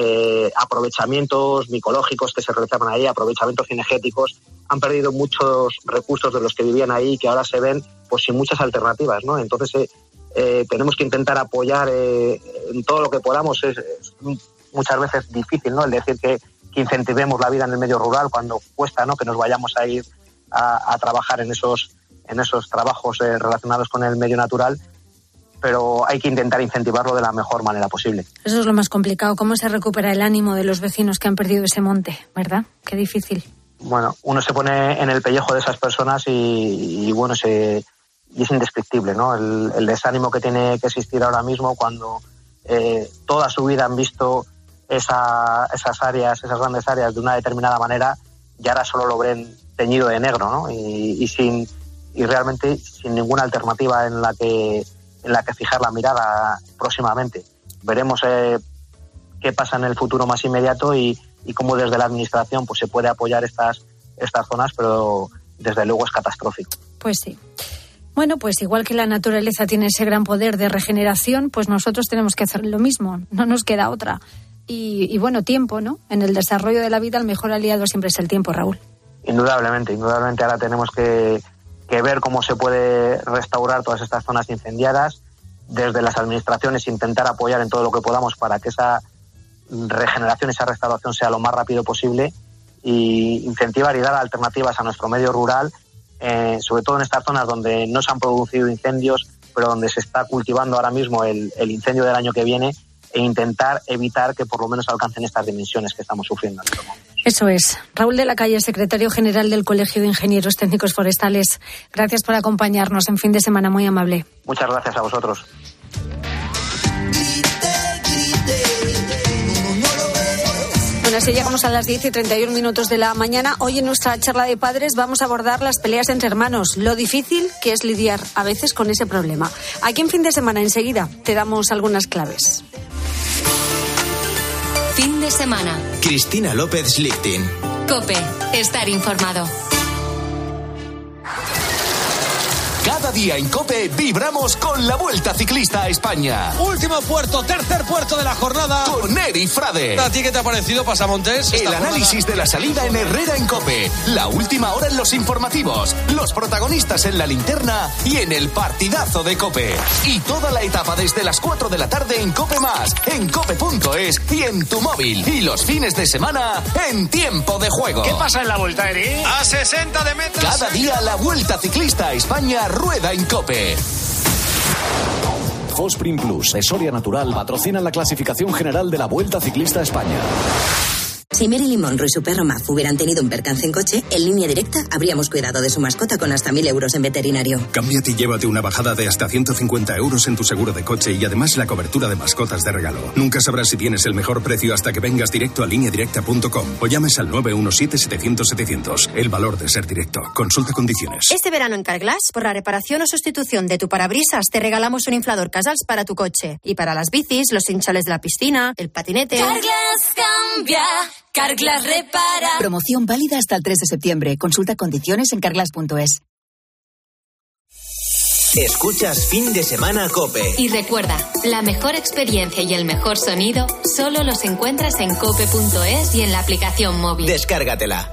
aprovechamientos micológicos que se realizaban ahí, aprovechamientos cinegéticos, han perdido muchos recursos de los que vivían ahí que ahora se ven pues sin muchas alternativas, ¿no? Entonces tenemos que intentar apoyar en todo lo que podamos. Es muchas veces difícil, ¿no?, el decir que incentivemos la vida en el medio rural cuando cuesta, ¿no?, que nos vayamos a ir a trabajar en esos trabajos relacionados con el medio natural, pero hay que intentar incentivarlo de la mejor manera posible. Eso es lo más complicado, cómo se recupera el ánimo de los vecinos que han perdido ese monte, ¿verdad? Qué difícil. bueno, uno se pone en el pellejo de esas personas y bueno, y es indescriptible, ¿no? El desánimo que tiene que existir ahora mismo cuando toda su vida han visto esas grandes áreas de una determinada manera y ahora solo lo ven teñido de negro, ¿no? Y realmente sin ninguna alternativa en la que fijar la mirada próximamente. Veremos qué pasa en el futuro más inmediato y cómo desde la administración pues se puede apoyar estas zonas, pero desde luego es catastrófico. Pues sí. Bueno, pues igual que la naturaleza tiene ese gran poder de regeneración, pues nosotros tenemos que hacer lo mismo, no nos queda otra. Y bueno, tiempo, ¿no? En el desarrollo de la vida el mejor aliado siempre es el tiempo, Raúl. Indudablemente ahora tenemos que ver cómo se puede restaurar todas estas zonas incendiadas, desde las administraciones intentar apoyar en todo lo que podamos para que esa regeneración, esa restauración sea lo más rápido posible y incentivar y dar alternativas a nuestro medio rural, sobre todo en estas zonas donde no se han producido incendios, pero donde se está cultivando ahora mismo el incendio del año que viene, e intentar evitar que por lo menos alcancen estas dimensiones que estamos sufriendo en estos momentos. Eso es. Raúl de la Calle, secretario general del Colegio de Ingenieros Técnicos Forestales. Gracias por acompañarnos en fin de semana, muy amable. Muchas gracias a vosotros. Bueno, así llegamos a las 10:31 de la mañana. Hoy en nuestra charla de padres vamos a abordar las peleas entre hermanos, lo difícil que es lidiar a veces con ese problema. Aquí en fin de semana, enseguida, te damos algunas claves. Fin de semana. Cristina López Lichting. COPE. Estar informado. Cada día en COPE vibramos con la Vuelta Ciclista a España. Último puerto, tercer puerto de la jornada. Con Eri Frade. ¿A ti qué te ha parecido, Pasamontes? El análisis de la salida en Herrera en COPE. La última hora en los informativos. Los protagonistas en la linterna y en el partidazo de COPE. Y toda la etapa desde las 4 de la tarde en COPE+, en cope.es y en tu móvil. Y los fines de semana en Tiempo de Juego. ¿Qué pasa en la Vuelta, Eri? A 60 de metros. Cada día la Vuelta Ciclista a España rueda en COPE. Fosprin Plus de Soria Natural patrocina la clasificación general de la Vuelta Ciclista a España. Si Marilyn Monroe y su perro Muff hubieran tenido un percance en coche, en Línea Directa habríamos cuidado de su mascota con hasta 1.000 euros en veterinario. Cámbiate y llévate una bajada de hasta 150 euros en tu seguro de coche y además la cobertura de mascotas de regalo. Nunca sabrás si tienes el mejor precio hasta que vengas directo a lineadirecta.com o llames al 917-700-700. El valor de ser directo. Consulta condiciones. Este verano en Carglass, por la reparación o sustitución de tu parabrisas, te regalamos un inflador Casals para tu coche. Y para las bicis, los hinchales de la piscina, el patinete... Carglass cambia. Carglass repara. Promoción válida hasta el 3 de septiembre. Consulta condiciones en carglass.es. Escuchas Fin de Semana COPE. Y recuerda, la mejor experiencia y el mejor sonido solo los encuentras en cope.es y en la aplicación móvil. Descárgatela.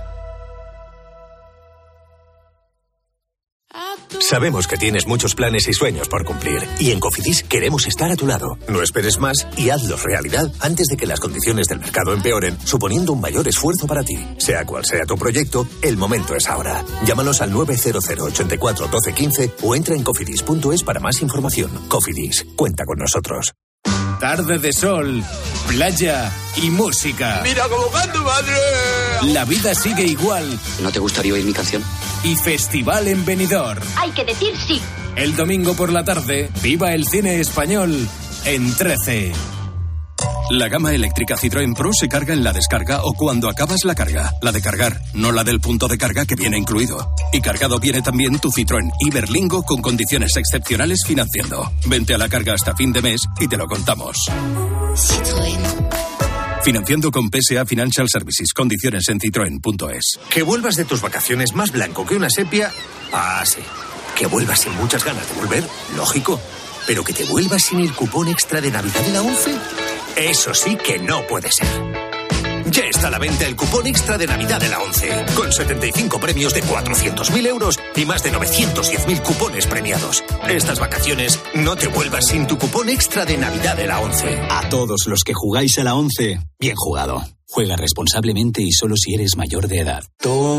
Sabemos que tienes muchos planes y sueños por cumplir y en Cofidis queremos estar a tu lado. No esperes más y hazlos realidad antes de que las condiciones del mercado empeoren, suponiendo un mayor esfuerzo para ti. Sea cual sea tu proyecto, el momento es ahora. Llámanos al 900 84 12 15 o entra en cofidis.es para más información. Cofidis, cuenta con nosotros. Tarde de sol, playa y música. ¡Mira cómo canta, madre! La vida sigue igual. ¿No te gustaría oír mi canción? Y festival en Benidorm. Hay que decir sí. El domingo por la tarde, viva el cine español en 13. La gama eléctrica Citroën Pro se carga en la descarga o cuando acabas la carga. La de cargar, no la del punto de carga que viene incluido. Y cargado viene también tu Citroën Iberlingo con condiciones excepcionales financiando. Vente a la carga hasta fin de mes y te lo contamos. Citroën. Financiando con PSA Financial Services. Condiciones en citroen.es. Que vuelvas de tus vacaciones más blanco que una sepia. Ah, sí. Que vuelvas sin muchas ganas de volver. Lógico. Pero que te vuelvas sin el cupón extra de Navidad de la ONCE. Eso sí que no puede ser. Ya está a la venta el cupón extra de Navidad de la ONCE, con 75 premios de 400.000 euros y más de 910.000 cupones premiados. Estas vacaciones no te vuelvas sin tu cupón extra de Navidad de la ONCE. A todos los que jugáis a la ONCE, bien jugado. Juega responsablemente y solo si eres mayor de edad.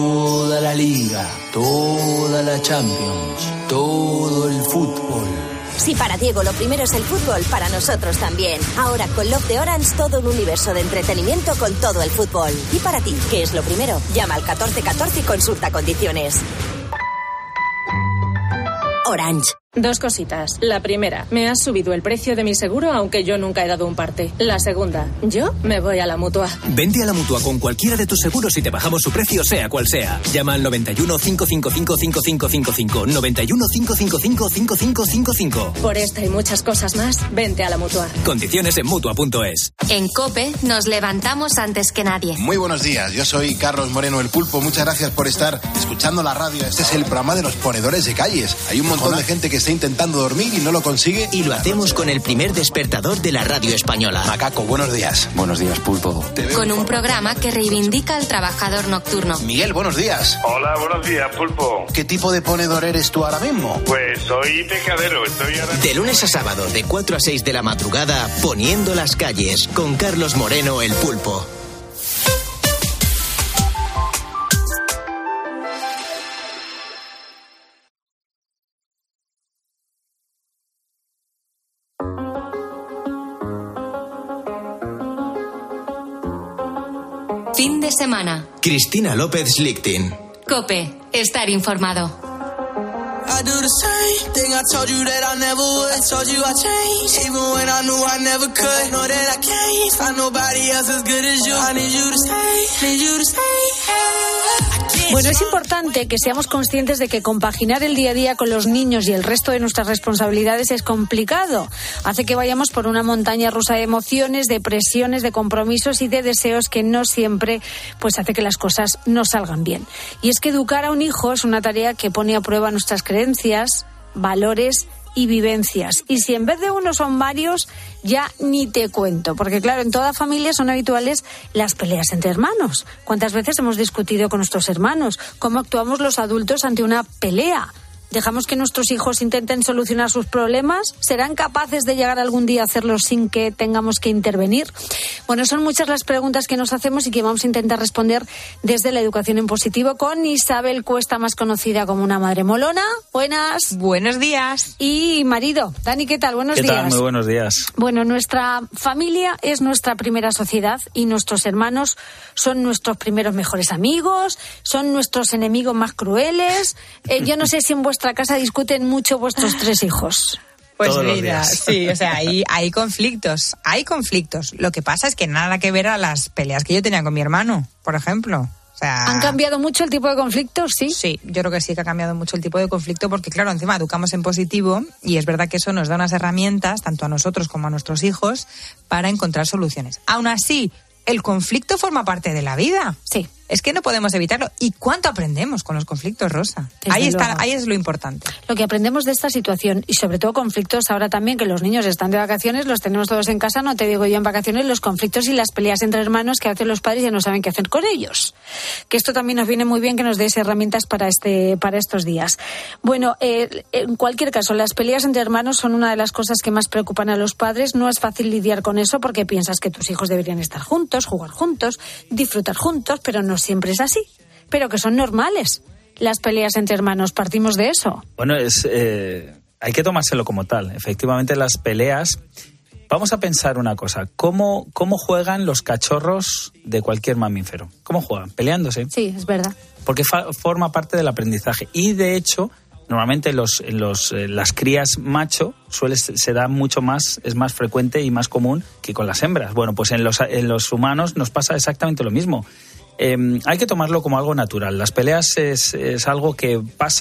Toda la Liga, toda la Champions, todo el fútbol. Si para Diego lo primero es el fútbol, para nosotros también. Ahora con Love de Orange todo un universo de entretenimiento con todo el fútbol. Y para ti, ¿qué es lo primero? Llama al 1414 y consulta condiciones. Orange. Dos cositas. La primera, me has subido el precio de mi seguro aunque yo nunca he dado un parte. La segunda, yo me voy a la Mutua. Vente a la Mutua con cualquiera de tus seguros y te bajamos su precio sea cual sea. Llama al 91 555 5555. 91 555 5555. Por esta y muchas cosas más, vente a la Mutua. Condiciones en Mutua.es. En COPE nos levantamos antes que nadie. Muy buenos días, yo soy Carlos Moreno el Pulpo. Muchas gracias por estar escuchando la radio. Este es el programa de los ponedores de calles. Hay un montón de gente que está intentando dormir y no lo consigue. Y lo hacemos con el primer despertador de la radio española. Macaco, buenos días. Buenos días, Pulpo. Con un programa que reivindica al trabajador nocturno. Miguel, buenos días. Hola, buenos días, Pulpo. ¿Qué tipo de ponedor eres tú ahora mismo? Pues soy pescadero, estoy ahora... De lunes a sábado, de 4 a 6 de la madrugada, poniendo las calles, con Carlos Moreno el Pulpo. Fin de semana. Cristina López Lichtin. COPE. Estar informado. I do the same thing I told you that I never would. I told you I changed, even when I knew I never could. Know that I can't find nobody else as good as you. I need you to stay, need you to stay. Bueno, es importante que seamos conscientes de que compaginar el día a día con los niños y el resto de nuestras responsabilidades es complicado. Hace que vayamos por una montaña rusa de emociones, de presiones, de compromisos y de deseos que no siempre pues hace que las cosas no salgan bien. Y es que educar a un hijo es una tarea que pone a prueba nuestras creencias, valores y vivencias. Y si en vez de uno son varios, ya ni te cuento. Porque claro, en toda familia son habituales las peleas entre hermanos. ¿Cuántas veces hemos discutido con nuestros hermanos? ¿Cómo actuamos los adultos ante una pelea? ¿Dejamos que nuestros hijos intenten solucionar sus problemas? ¿Serán capaces de llegar algún día a hacerlo sin que tengamos que intervenir? Bueno, son muchas las preguntas que nos hacemos y que vamos a intentar responder desde la educación en positivo con Isabel Cuesta, más conocida como una madre molona. Buenas. Buenos días. Y marido. Dani, ¿qué tal? Buenos días. ¿Qué tal? Muy buenos días. Bueno, nuestra familia es nuestra primera sociedad y nuestros hermanos son nuestros primeros mejores amigos, son nuestros enemigos más crueles. Yo no sé si en vuestra casa discuten mucho vuestros tres hijos. Pues mira, sí, o sea, hay conflictos. Lo que pasa es que nada que ver a las peleas que yo tenía con mi hermano, por ejemplo. O sea, ¿han cambiado mucho el tipo de conflictos? Sí. Sí, yo creo que sí que ha cambiado mucho el tipo de conflicto porque, claro, encima educamos en positivo y es verdad que eso nos da unas herramientas, tanto a nosotros como a nuestros hijos, para encontrar soluciones. Aún así, el conflicto forma parte de la vida. Sí. Es que no podemos evitarlo. ¿Y cuánto aprendemos con los conflictos, Rosa? Ahí es lo importante. Lo que aprendemos de esta situación y sobre todo conflictos ahora también que los niños están de vacaciones, los tenemos todos en casa, no te digo yo en vacaciones, los conflictos y las peleas entre hermanos que hacen los padres y no saben qué hacer con ellos. Que esto también nos viene muy bien que nos des herramientas para estos días. Bueno, en cualquier caso, las peleas entre hermanos son una de las cosas que más preocupan a los padres. No es fácil lidiar con eso porque piensas que tus hijos deberían estar juntos, jugar juntos, disfrutar juntos, pero no siempre es así, pero que son normales las peleas entre hermanos, partimos de eso. Bueno, hay que tomárselo como tal. Efectivamente, las peleas... Vamos a pensar una cosa, ¿cómo juegan los cachorros de cualquier mamífero? ¿Cómo juegan? Peleándose. Sí, es verdad. Porque forma parte del aprendizaje y, de hecho, normalmente las crías macho se da mucho más, es más frecuente y más común que con las hembras. Bueno, pues en los humanos nos pasa exactamente lo mismo. Hay que tomarlo como algo natural. Las peleas es algo que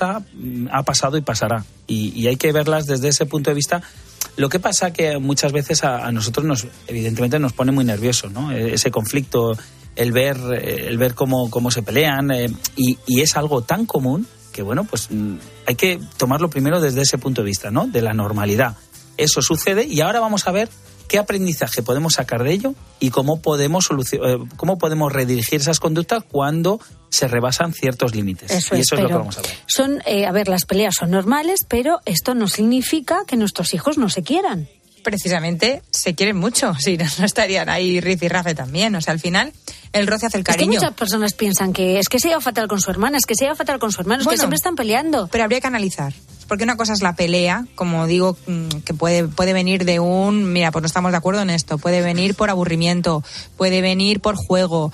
ha pasado y pasará. Y hay que verlas desde ese punto de vista. Lo que pasa que muchas veces a nosotros evidentemente nos pone muy nervioso, ¿no? Ese conflicto, el ver cómo se pelean, y es algo tan común que, bueno, pues hay que tomarlo primero desde ese punto de vista, ¿no? De la normalidad. Eso sucede y ahora vamos a ver qué aprendizaje podemos sacar de ello y cómo podemos redirigir esas conductas cuando se rebasan ciertos límites. Eso es lo que vamos a ver. Las peleas son normales, pero esto no significa que nuestros hijos no se quieran. Precisamente se quieren mucho, si no estarían ahí rifirrafe también. O sea, al final el roce hace el cariño. Es que muchas personas piensan que es que se lleva fatal con su hermana, es que se lleva fatal con su hermano, es que siempre están peleando. Pero habría que analizar. porque una cosa es la pelea, como digo, que puede venir de mira, pues no estamos de acuerdo en esto, puede venir por aburrimiento, puede venir por juego,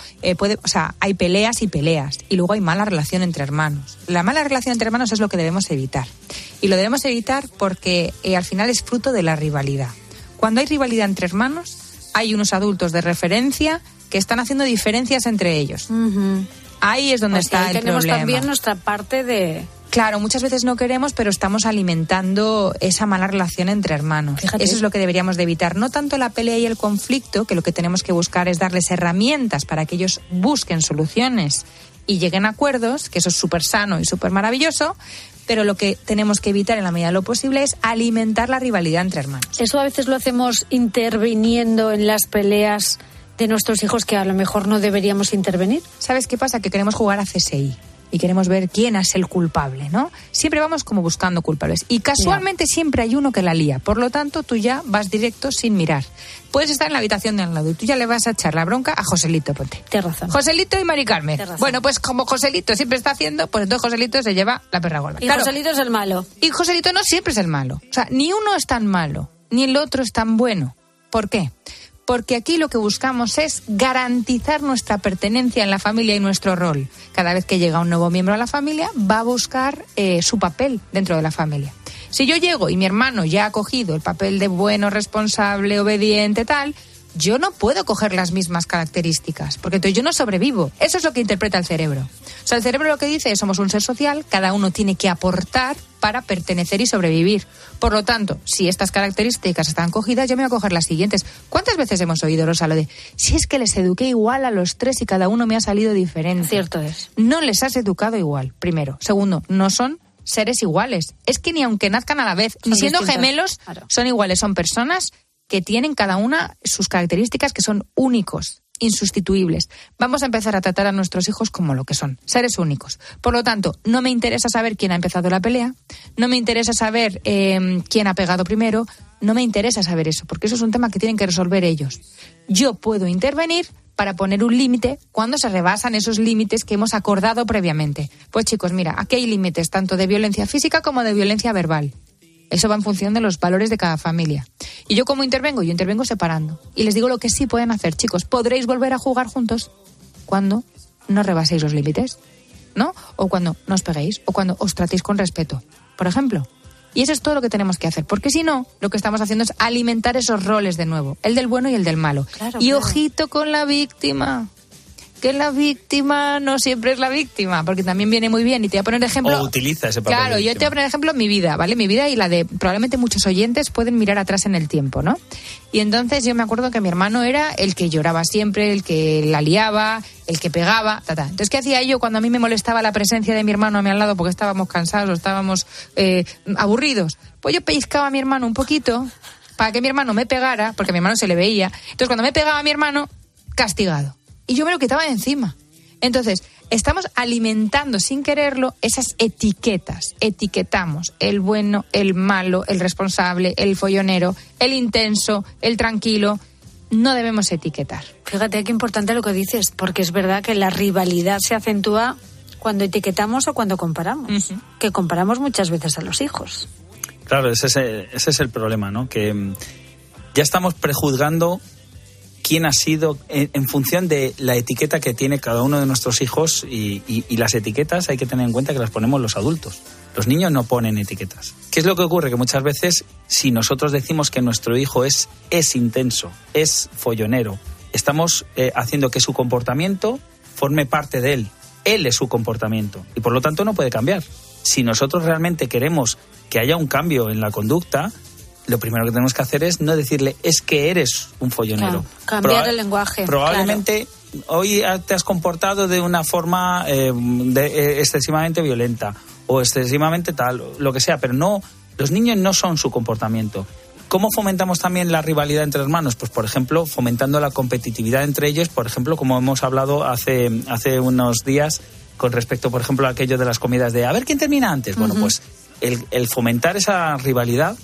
hay peleas y peleas, y luego hay mala relación entre hermanos. La mala relación entre hermanos es lo que debemos evitar, y lo debemos evitar porque al final es fruto de la rivalidad. Cuando hay rivalidad entre hermanos, hay unos adultos de referencia que están haciendo diferencias entre ellos. Uh-huh. Ahí es donde está el problema. Tenemos también nuestra parte de... Claro, muchas veces no queremos, pero estamos alimentando esa mala relación entre hermanos. Fíjate. Eso es lo que deberíamos de evitar. No tanto la pelea y el conflicto, que lo que tenemos que buscar es darles herramientas para que ellos busquen soluciones y lleguen a acuerdos, que eso es súper sano y súper maravilloso, pero lo que tenemos que evitar en la medida de lo posible es alimentar la rivalidad entre hermanos. Eso a veces lo hacemos interviniendo en las peleas de nuestros hijos que a lo mejor no deberíamos intervenir. ¿Sabes qué pasa? Que queremos jugar a CSI y queremos ver quién es el culpable, ¿no? Siempre vamos como buscando culpables y casualmente siempre hay uno que la lía. Por lo tanto, tú ya vas directo sin mirar. Puedes estar en la habitación de al lado y tú ya le vas a echar la bronca a Joselito, ponte. Tienes razón. Joselito y Mari Carmen. Bueno, pues como Joselito siempre está haciendo, pues entonces Joselito se lleva la perra gorda. Y claro, Joselito es el malo. Y Joselito no siempre es el malo. O sea, ni uno es tan malo, ni el otro es tan bueno. ¿Por qué? Porque aquí lo que buscamos es garantizar nuestra pertenencia en la familia y nuestro rol. Cada vez que llega un nuevo miembro a la familia, va a buscar su papel dentro de la familia. Si yo llego y mi hermano ya ha cogido el papel de bueno, responsable, obediente, tal, yo no puedo coger las mismas características, porque entonces yo no sobrevivo. Eso es lo que interpreta el cerebro. O sea, el cerebro lo que dice es somos un ser social, cada uno tiene que aportar para pertenecer y sobrevivir. Por lo tanto, si estas características están cogidas, yo me voy a coger las siguientes. ¿Cuántas veces hemos oído, Rosa, lo de si es que les eduqué igual a los 3 y cada uno me ha salido diferente? Cierto es. No les has educado igual, primero. Segundo, no son seres iguales. Es que ni aunque nazcan a la vez, ni siendo distintos. Gemelos, claro, son iguales. Son personas que tienen cada una sus características que son únicos, insustituibles. Vamos a empezar a tratar a nuestros hijos como lo que son, seres únicos. Por lo tanto, no me interesa saber quién ha empezado la pelea, no me interesa saber quién ha pegado primero, no me interesa saber eso, porque eso es un tema que tienen que resolver ellos. Yo puedo intervenir para poner un límite cuando se rebasan esos límites que hemos acordado previamente. Pues chicos, mira, aquí hay límites tanto de violencia física como de violencia verbal. Eso va en función de los valores de cada familia. ¿Y yo cómo intervengo? Yo intervengo separando. Y les digo lo que sí pueden hacer, chicos. Podréis volver a jugar juntos cuando no rebaséis los límites, ¿no? O cuando no os peguéis, o cuando os tratéis con respeto, por ejemplo. Y eso es todo lo que tenemos que hacer. Porque si no, lo que estamos haciendo es alimentar esos roles de nuevo. El del bueno y el del malo. Claro, y ojito con la víctima. Que la víctima no siempre es la víctima, porque también viene muy bien. Y te voy a poner ejemplo. O utiliza ese papel. Claro, yo te voy a poner ejemplo mi vida, ¿vale? Mi vida y la de probablemente muchos oyentes pueden mirar atrás en el tiempo, ¿no? Y entonces yo me acuerdo que mi hermano era el que lloraba siempre, el que la liaba, el que pegaba, ta. Entonces, ¿qué hacía yo cuando a mí me molestaba la presencia de mi hermano a mi al lado porque estábamos cansados o estábamos aburridos? Pues yo pellizcaba a mi hermano un poquito para que mi hermano me pegara, porque a mi hermano se le veía. Entonces, cuando me pegaba a mi hermano, castigado. Y yo me lo quitaba de encima. Entonces, estamos alimentando sin quererlo esas etiquetas. Etiquetamos el bueno, el malo, el responsable, el follonero, el intenso, el tranquilo. No debemos etiquetar. Fíjate qué importante lo que dices, porque es verdad que la rivalidad se acentúa cuando etiquetamos o cuando comparamos. Uh-huh. Que comparamos muchas veces a los hijos. Claro, ese es el problema, ¿no? Que ya estamos prejuzgando quién ha sido en función de la etiqueta que tiene cada uno de nuestros hijos y las etiquetas hay que tener en cuenta que las ponemos los adultos. Los niños no ponen etiquetas. ¿Qué es lo que ocurre? Que muchas veces si nosotros decimos que nuestro hijo es intenso, es follonero, estamos haciendo que su comportamiento forme parte de él. Él es su comportamiento y por lo tanto no puede cambiar. Si nosotros realmente queremos que haya un cambio en la conducta, lo primero que tenemos que hacer es no decirle es que eres un follonero. Claro, cambiar el lenguaje. Probablemente hoy te has comportado de una forma excesivamente violenta o excesivamente tal, lo que sea, pero no, los niños no son su comportamiento. ¿Cómo fomentamos también la rivalidad entre hermanos? Pues, por ejemplo, fomentando la competitividad entre ellos, por ejemplo, como hemos hablado hace unos días con respecto, por ejemplo, a aquello de las comidas de a ver quién termina antes. Bueno, pues el fomentar esa rivalidad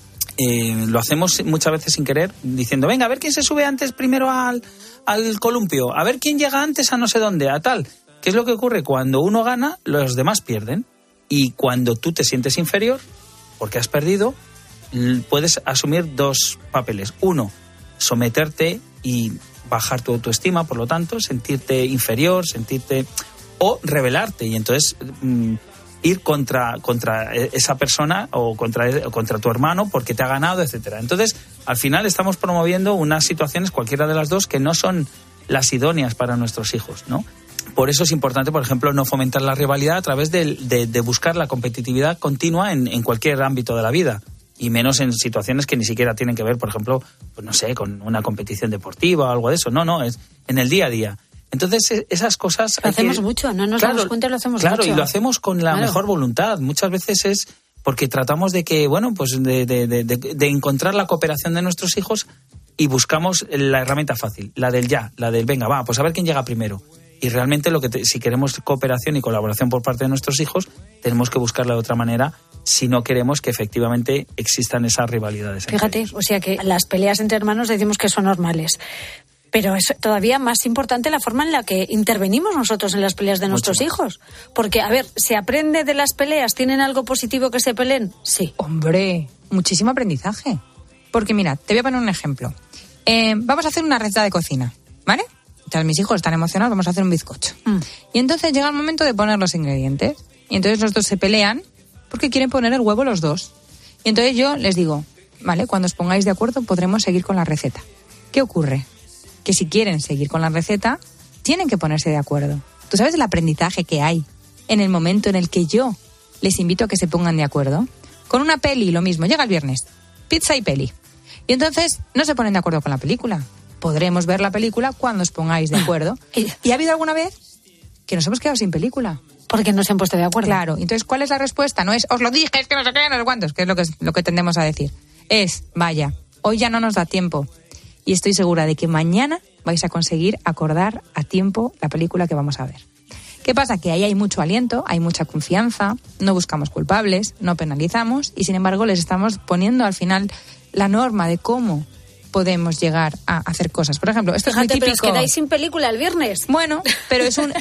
lo hacemos muchas veces sin querer, diciendo, venga, a ver quién se sube antes primero al columpio, a ver quién llega antes a no sé dónde, a tal. ¿Qué es lo que ocurre? Cuando uno gana, los demás pierden. Y cuando tú te sientes inferior, porque has perdido, puedes asumir dos papeles. Uno, someterte y bajar tu autoestima, por lo tanto, sentirte inferior, o rebelarte, y entonces ir contra esa persona o contra tu hermano porque te ha ganado, etcétera. Entonces, al final estamos promoviendo unas situaciones, cualquiera de las dos, que no son las idóneas para nuestros hijos, ¿no? Por eso es importante, por ejemplo, no fomentar la rivalidad a través de buscar la competitividad continua en cualquier ámbito de la vida, y menos en situaciones que ni siquiera tienen que ver, por ejemplo, pues no sé, con una competición deportiva o algo de eso. No, es en el día a día. Entonces, esas cosas... Lo hacemos mucho, no nos damos cuenta, lo hacemos mucho. Claro, y lo hacemos con la mejor voluntad. Muchas veces es porque tratamos de que, bueno, pues de encontrar la cooperación de nuestros hijos, y buscamos la herramienta fácil, la del venga, va, pues a ver quién llega primero. Y realmente si queremos cooperación y colaboración por parte de nuestros hijos, tenemos que buscarla de otra manera si no queremos que efectivamente existan esas rivalidades. Fíjate, o sea que las peleas entre hermanos decimos que son normales. Pero es todavía más importante la forma en la que intervenimos nosotros en las peleas de nuestros hijos. Porque, a ver, ¿se aprende de las peleas? ¿Tienen algo positivo que se peleen? Sí. Hombre, muchísimo aprendizaje. Porque mira, te voy a poner un ejemplo. Vamos a hacer una receta de cocina, ¿vale? Entonces mis hijos están emocionados, vamos a hacer un bizcocho. Y entonces llega el momento de poner los ingredientes. Y entonces los dos se pelean porque quieren poner el huevo los dos. Y entonces yo les digo, vale, cuando os pongáis de acuerdo podremos seguir con la receta. ¿Qué ocurre? Que si quieren seguir con la receta, tienen que ponerse de acuerdo. ¿Tú sabes el aprendizaje que hay en el momento en el que yo les invito a que se pongan de acuerdo? Con una peli, lo mismo. Llega el viernes, pizza y peli. Y entonces no se ponen de acuerdo con la película. Podremos ver la película cuando os pongáis de acuerdo. ¿Y ha habido alguna vez que nos hemos quedado sin película? Porque no se han puesto de acuerdo. Claro. Entonces, ¿cuál es la respuesta? No es, os lo dije, es que no sé qué, no sé cuántos, que es lo que tendemos a decir. Es, vaya, hoy ya no nos da tiempo. Y estoy segura de que mañana vais a conseguir acordar a tiempo la película que vamos a ver. ¿Qué pasa? Que ahí hay mucho aliento, hay mucha confianza, no buscamos culpables, no penalizamos, y sin embargo les estamos poniendo al final la norma de cómo podemos llegar a hacer cosas. Por ejemplo, esto es muy típico. Pero os quedáis sin película el viernes. Bueno, pero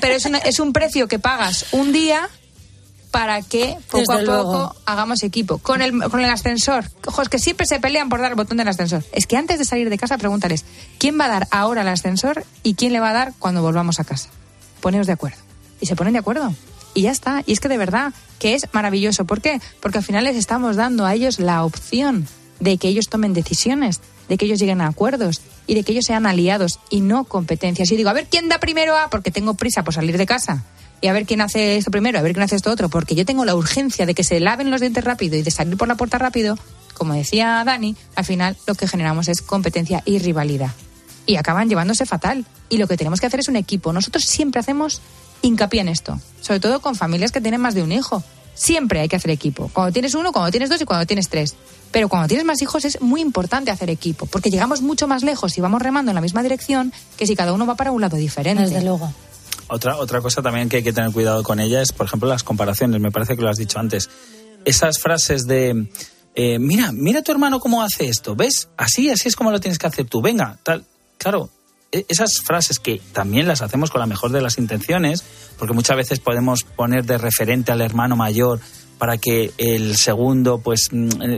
es un precio que pagas un día para que poco a poco hagamos equipo. Con el ascensor. Ojo, es que siempre se pelean por dar el botón del ascensor. Es que antes de salir de casa pregúntales, ¿quién va a dar ahora el ascensor y quién le va a dar cuando volvamos a casa? Poneos de acuerdo. Y se ponen de acuerdo. Y ya está. Y es que de verdad que es maravilloso. ¿Por qué? Porque al final les estamos dando a ellos la opción de que ellos tomen decisiones, de que ellos lleguen a acuerdos y de que ellos sean aliados y no competencias. Y digo, a ver quién da primero A, porque tengo prisa por salir de casa. Y a ver quién hace esto primero, a ver quién hace esto otro, porque yo tengo la urgencia de que se laven los dientes rápido y de salir por la puerta rápido. Como decía Dani, al final lo que generamos es competencia y rivalidad. Y acaban llevándose fatal. Y lo que tenemos que hacer es un equipo. Nosotros siempre hacemos hincapié en esto, sobre todo con familias que tienen más de un hijo. Siempre hay que hacer equipo. Cuando tienes uno, cuando tienes dos y cuando tienes tres. Pero cuando tienes más hijos es muy importante hacer equipo, porque llegamos mucho más lejos y vamos remando en la misma dirección que si cada uno va para un lado diferente. Desde luego. Otra cosa también que hay que tener cuidado con ella es, por ejemplo, las comparaciones. Me parece que lo has dicho antes. Esas frases de, mira tu hermano cómo hace esto, ¿ves? Así es como lo tienes que hacer tú, venga, tal. Claro, esas frases que también las hacemos con la mejor de las intenciones, porque muchas veces podemos poner de referente al hermano mayor para que el segundo pues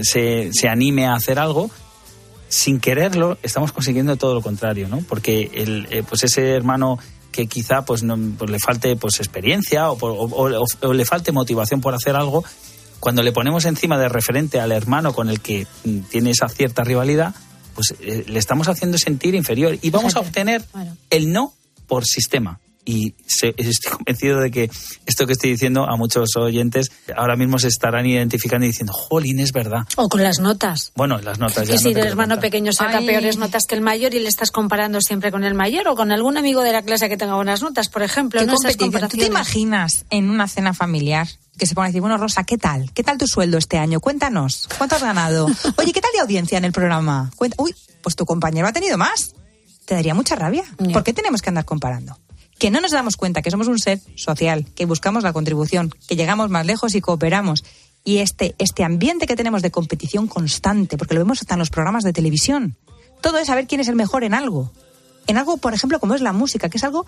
se anime a hacer algo. Sin quererlo, estamos consiguiendo todo lo contrario, ¿no? Porque pues ese hermano que quizá pues le falte pues experiencia o le falte motivación por hacer algo, cuando le ponemos encima de referente al hermano con el que tiene esa cierta rivalidad, pues le estamos haciendo sentir inferior y vamos a obtener el no por sistema. Y estoy convencido de que esto que estoy diciendo a muchos oyentes ahora mismo se estarán identificando y diciendo, jolín, es verdad. O con las notas. Bueno, las notas ya. Y si el hermano pequeño saca peores notas que el mayor y le estás comparando siempre con el mayor o con algún amigo de la clase que tenga buenas notas, por ejemplo. ¿No? ¿Tú te imaginas en una cena familiar que se pone a decir, bueno, Rosa, ¿qué tal? ¿Qué tal tu sueldo este año? Cuéntanos, ¿cuánto has ganado? Oye, ¿qué tal de audiencia en el programa? Uy, pues tu compañero ha tenido más. Te daría mucha rabia. ¿Por qué tenemos que andar comparando? Que no nos damos cuenta que somos un ser social, que buscamos la contribución, que llegamos más lejos y cooperamos. Y este ambiente que tenemos de competición constante, porque lo vemos hasta en los programas de televisión, todo es saber quién es el mejor en algo. En algo, por ejemplo, como es la música, que es algo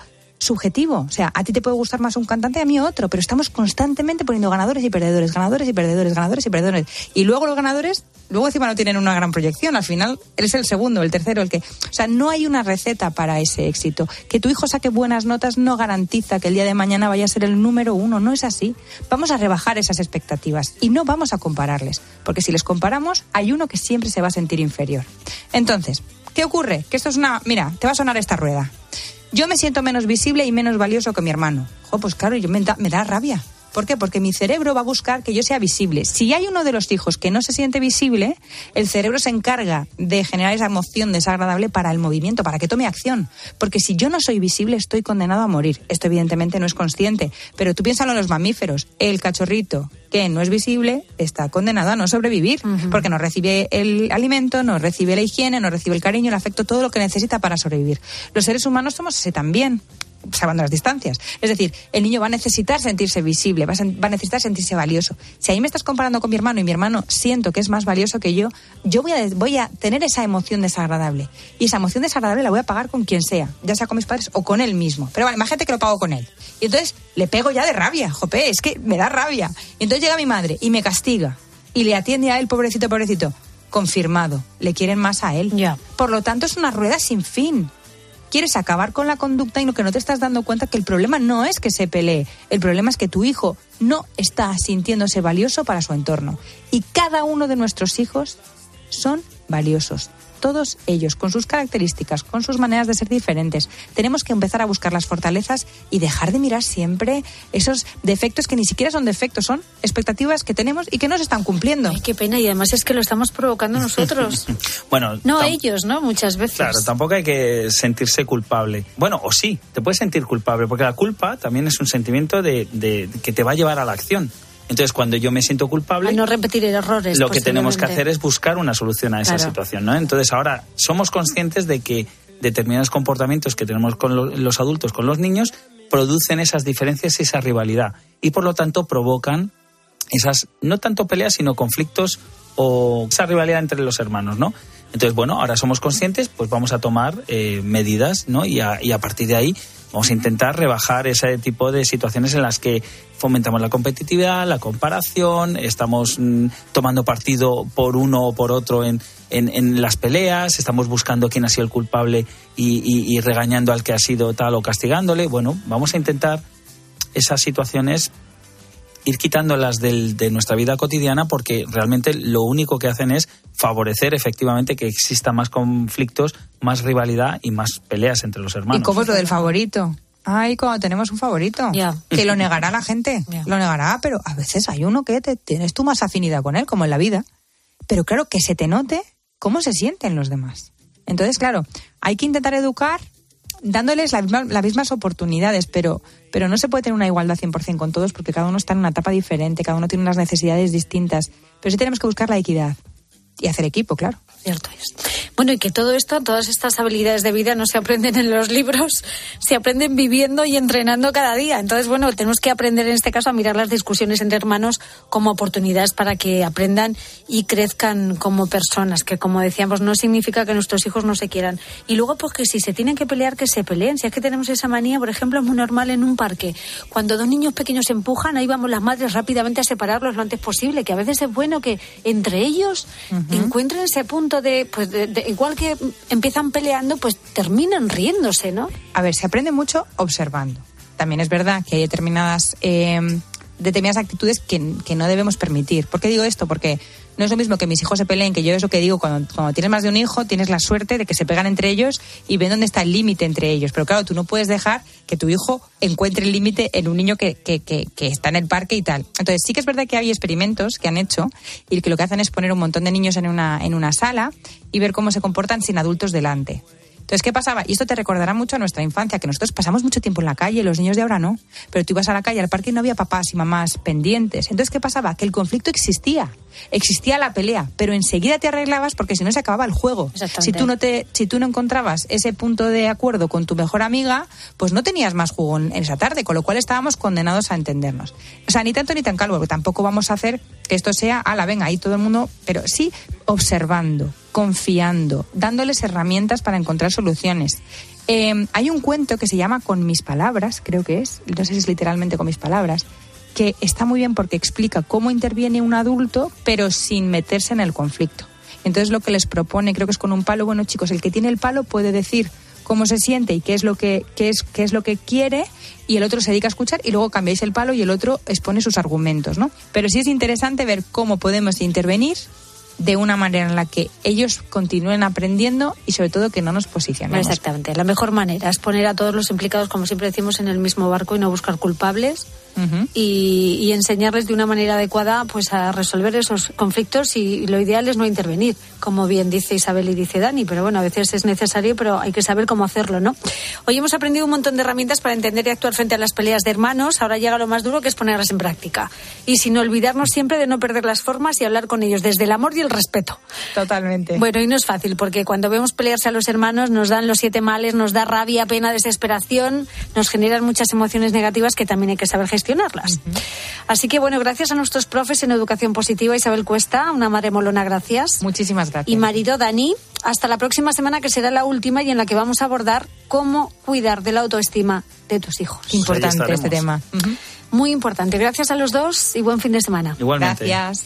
subjetivo. O sea, a ti te puede gustar más un cantante y a mí otro, pero estamos constantemente poniendo ganadores y perdedores, ganadores y perdedores, ganadores y perdedores. Y luego los ganadores, luego encima no tienen una gran proyección. Al final, eres el segundo, el tercero, el que... O sea, no hay una receta para ese éxito. Que tu hijo saque buenas notas no garantiza que el día de mañana vaya a ser el número 1. No es así. Vamos a rebajar esas expectativas y no vamos a compararles. Porque si les comparamos, hay uno que siempre se va a sentir inferior. Entonces, ¿qué ocurre? Que esto es una... Mira, te va a sonar esta rueda. Yo me siento menos visible y menos valioso que mi hermano. Pues claro, me da rabia. ¿Por qué? Porque mi cerebro va a buscar que yo sea visible. Si hay uno de los hijos que no se siente visible, el cerebro se encarga de generar esa emoción desagradable para el movimiento, para que tome acción. Porque si yo no soy visible, estoy condenado a morir. Esto evidentemente no es consciente, pero tú piénsalo en los mamíferos. El cachorrito que no es visible está condenado a no sobrevivir, porque no recibe el alimento, no recibe la higiene, no recibe el cariño, el afecto, todo lo que necesita para sobrevivir. Los seres humanos somos así también, salvando las distancias. Es decir, el niño va a necesitar sentirse visible, va a necesitar sentirse valioso. Si ahí me estás comparando con mi hermano y mi hermano siento que es más valioso que yo voy a tener esa emoción desagradable. Y esa emoción desagradable la voy a pagar con quien sea, ya sea con mis padres o con él mismo. Pero vale, imagínate que lo pago con él. Y entonces le pego ya de rabia, jope, es que me da rabia. Y entonces llega mi madre y me castiga y le atiende a él, pobrecito. Confirmado, le quieren más a él. Por lo tanto, es una rueda sin fin. Quieres acabar con la conducta y lo que no te estás dando cuenta que el problema no es que se pelee, el problema es que tu hijo no está sintiéndose valioso para su entorno. Y cada uno de nuestros hijos son valiosos. Todos ellos, con sus características, con sus maneras de ser diferentes. Tenemos que empezar a buscar las fortalezas y dejar de mirar siempre esos defectos que ni siquiera son defectos, son expectativas que tenemos y que no se están cumpliendo. Ay, qué pena, y además es que lo estamos provocando nosotros. Bueno, no ellos, ¿no? Muchas veces. Claro, tampoco hay que sentirse culpable. Bueno, o sí, te puedes sentir culpable, porque la culpa también es un sentimiento de que te va a llevar a la acción. Entonces, cuando yo me siento culpable... A no repetir errores. Lo que tenemos que hacer es buscar una solución a esa situación, ¿no? Entonces, ahora somos conscientes de que determinados comportamientos que tenemos con los adultos, con los niños, producen esas diferencias y esa rivalidad. Y, por lo tanto, provocan esas, no tanto peleas, sino conflictos o esa rivalidad entre los hermanos, ¿no? Entonces, bueno, ahora somos conscientes, pues vamos a tomar medidas, ¿no? Y a partir de ahí vamos a intentar rebajar ese tipo de situaciones en las que fomentamos la competitividad, la comparación, estamos tomando partido por uno o por otro en las peleas, estamos buscando quién ha sido el culpable y regañando al que ha sido tal o castigándole. Bueno, vamos a intentar esas situaciones ir quitándolas de nuestra vida cotidiana, porque realmente lo único que hacen es favorecer efectivamente que exista más conflictos, más rivalidad y más peleas entre los hermanos. ¿Y cómo es lo del favorito? Ay, cuando tenemos un favorito, que lo negará la gente, lo negará, pero a veces hay uno que tienes tú más afinidad con él, como en la vida. Pero claro, que se te note cómo se sienten los demás. Entonces, claro, hay que intentar educar dándoles las mismas oportunidades, pero no se puede tener una igualdad 100% con todos, porque cada uno está en una etapa diferente, cada uno tiene unas necesidades distintas, pero sí tenemos que buscar la equidad y hacer equipo, claro. Cierto es. Bueno, y que todo esto, todas estas habilidades de vida no se aprenden en los libros, se aprenden viviendo y entrenando cada día. Entonces, bueno, tenemos que aprender en este caso a mirar las discusiones entre hermanos como oportunidades para que aprendan y crezcan como personas, que como decíamos, no significa que nuestros hijos no se quieran. Y luego, pues que si se tienen que pelear, que se peleen. Si es que tenemos esa manía, por ejemplo, es muy normal en un parque. Cuando dos niños pequeños se empujan, ahí vamos las madres rápidamente a separarlos lo antes posible, que a veces es bueno que entre ellos encuentren ese punto de igual que empiezan peleando, pues terminan riéndose, ¿no? A ver, se aprende mucho observando. También es verdad que hay determinadas actitudes que no debemos permitir. ¿Por qué digo esto? Porque no es lo mismo que mis hijos se peleen, que yo es lo que digo, cuando tienes más de un hijo, tienes la suerte de que se pegan entre ellos y ven dónde está el límite entre ellos. Pero claro, tú no puedes dejar que tu hijo encuentre el límite en un niño que está en el parque y tal. Entonces sí que es verdad que hay experimentos que han hecho y que lo que hacen es poner un montón de niños en una sala y ver cómo se comportan sin adultos delante. Entonces, ¿qué pasaba? Y esto te recordará mucho a nuestra infancia, que nosotros pasamos mucho tiempo en la calle, los niños de ahora no. Pero tú ibas a la calle, al parque, y no había papás y mamás pendientes. Entonces, ¿qué pasaba? Que el conflicto existía la pelea, pero enseguida te arreglabas porque si no se acababa el juego. Si tú no encontrabas ese punto de acuerdo con tu mejor amiga, pues no tenías más juego en esa tarde, con lo cual estábamos condenados a entendernos. O sea, ni tanto ni tan calvo, porque tampoco vamos a hacer que esto sea, venga, ahí todo el mundo, pero sí observando, confiando, dándoles herramientas para encontrar soluciones. Hay un cuento que se llama Con mis palabras, creo que es, no sé si es literalmente Con mis palabras, que está muy bien porque explica cómo interviene un adulto, pero sin meterse en el conflicto. Entonces lo que les propone, creo que es con un palo, bueno chicos, el que tiene el palo puede decir cómo se siente y qué es lo que quiere, y el otro se dedica a escuchar, y luego cambiáis el palo y el otro expone sus argumentos, ¿no? Pero sí es interesante ver cómo podemos intervenir de una manera en la que ellos continúen aprendiendo y sobre todo que no nos posicionemos. Exactamente, la mejor manera es poner a todos los implicados, como siempre decimos, en el mismo barco y no buscar culpables. Y enseñarles de una manera adecuada pues a resolver esos conflictos, y lo ideal es no intervenir, como bien dice Isabel y dice Dani, pero bueno, a veces es necesario, pero hay que saber cómo hacerlo, ¿no? Hoy hemos aprendido un montón de herramientas para entender y actuar frente a las peleas de hermanos. Ahora llega lo más duro, que es ponerlas en práctica, y sin olvidarnos siempre de no perder las formas y hablar con ellos desde el amor y el respeto. Totalmente. Bueno, y no es fácil, porque cuando vemos pelearse a los hermanos nos dan los 7 males, nos da rabia, pena, desesperación, nos generan muchas emociones negativas que también hay que saber gestionarlas. Así que bueno, gracias a nuestros profes en Educación Positiva, Isabel Cuesta, una madre molona, gracias. Muchísimas gracias. Y marido Dani, hasta la próxima semana, que será la última y en la que vamos a abordar cómo cuidar de la autoestima de tus hijos. Qué importante este tema. Muy importante. Gracias a los dos y buen fin de semana. Igualmente. Gracias.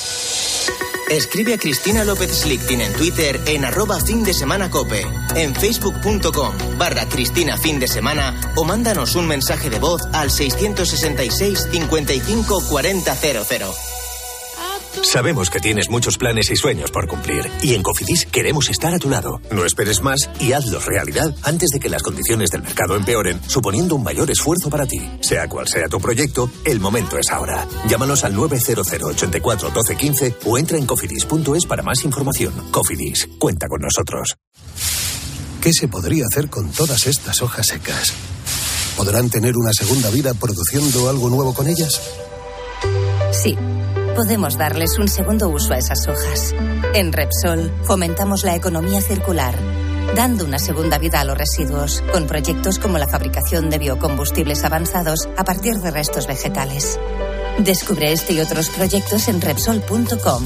Escribe a Cristina López Slichting en Twitter en @findesemanacope, en facebook.com/Cristina Fin de Semana, o mándanos un mensaje de voz al 666 55 40 00. Sabemos que tienes muchos planes y sueños por cumplir, y en Cofidis queremos estar a tu lado. No esperes más y hazlos realidad antes de que las condiciones del mercado empeoren, suponiendo un mayor esfuerzo para ti. Sea cual sea tu proyecto, el momento es ahora. Llámanos al 900 84 12 15 o entra en cofidis.es para más información. Cofidis, cuenta con nosotros. ¿Qué se podría hacer con todas estas hojas secas? ¿Podrán tener una segunda vida produciendo algo nuevo con ellas? Sí. Podemos darles un segundo uso a esas hojas. En Repsol fomentamos la economía circular, dando una segunda vida a los residuos, con proyectos como la fabricación de biocombustibles avanzados a partir de restos vegetales. Descubre este y otros proyectos en Repsol.com.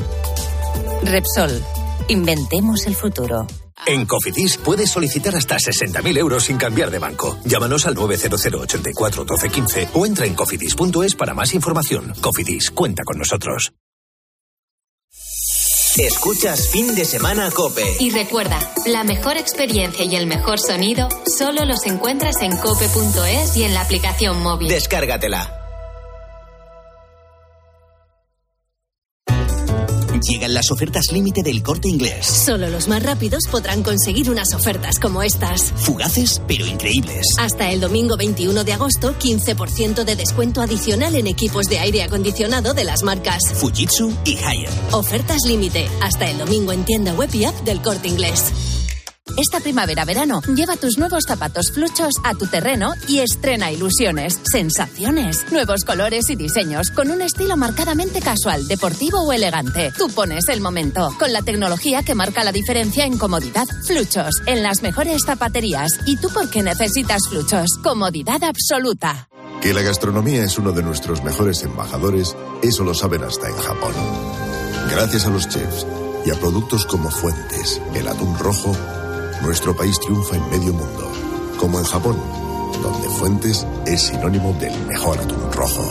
Repsol, inventemos el futuro. En Cofidis puedes solicitar hasta 60.000 euros sin cambiar de banco. Llámanos al 900 84 12 15 o entra en cofidis.es para más información. Cofidis, cuenta con nosotros. Escuchas Fin de Semana COPE. Y recuerda, la mejor experiencia y el mejor sonido solo los encuentras en cope.es y en la aplicación móvil. Descárgatela. Llegan las ofertas límite del Corte Inglés. Solo los más rápidos podrán conseguir unas ofertas como estas. Fugaces, pero increíbles. Hasta el domingo 21 de agosto, 15% de descuento adicional en equipos de aire acondicionado de las marcas Fujitsu y Haier. Ofertas límite. Hasta el domingo en tienda web y app del Corte Inglés. Esta primavera-verano, lleva tus nuevos zapatos Fluchos a tu terreno y estrena ilusiones, sensaciones, nuevos colores y diseños, con un estilo marcadamente casual, deportivo o elegante. Tú pones el momento, con la tecnología que marca la diferencia en comodidad. Fluchos, en las mejores zapaterías. ¿Y tú por qué necesitas Fluchos? Comodidad absoluta. Que la gastronomía es uno de nuestros mejores embajadores, eso lo saben hasta en Japón. Gracias a los chefs y a productos como Fuentes, el atún rojo, nuestro país triunfa en medio mundo, como en Japón, donde Fuentes es sinónimo del mejor atún rojo.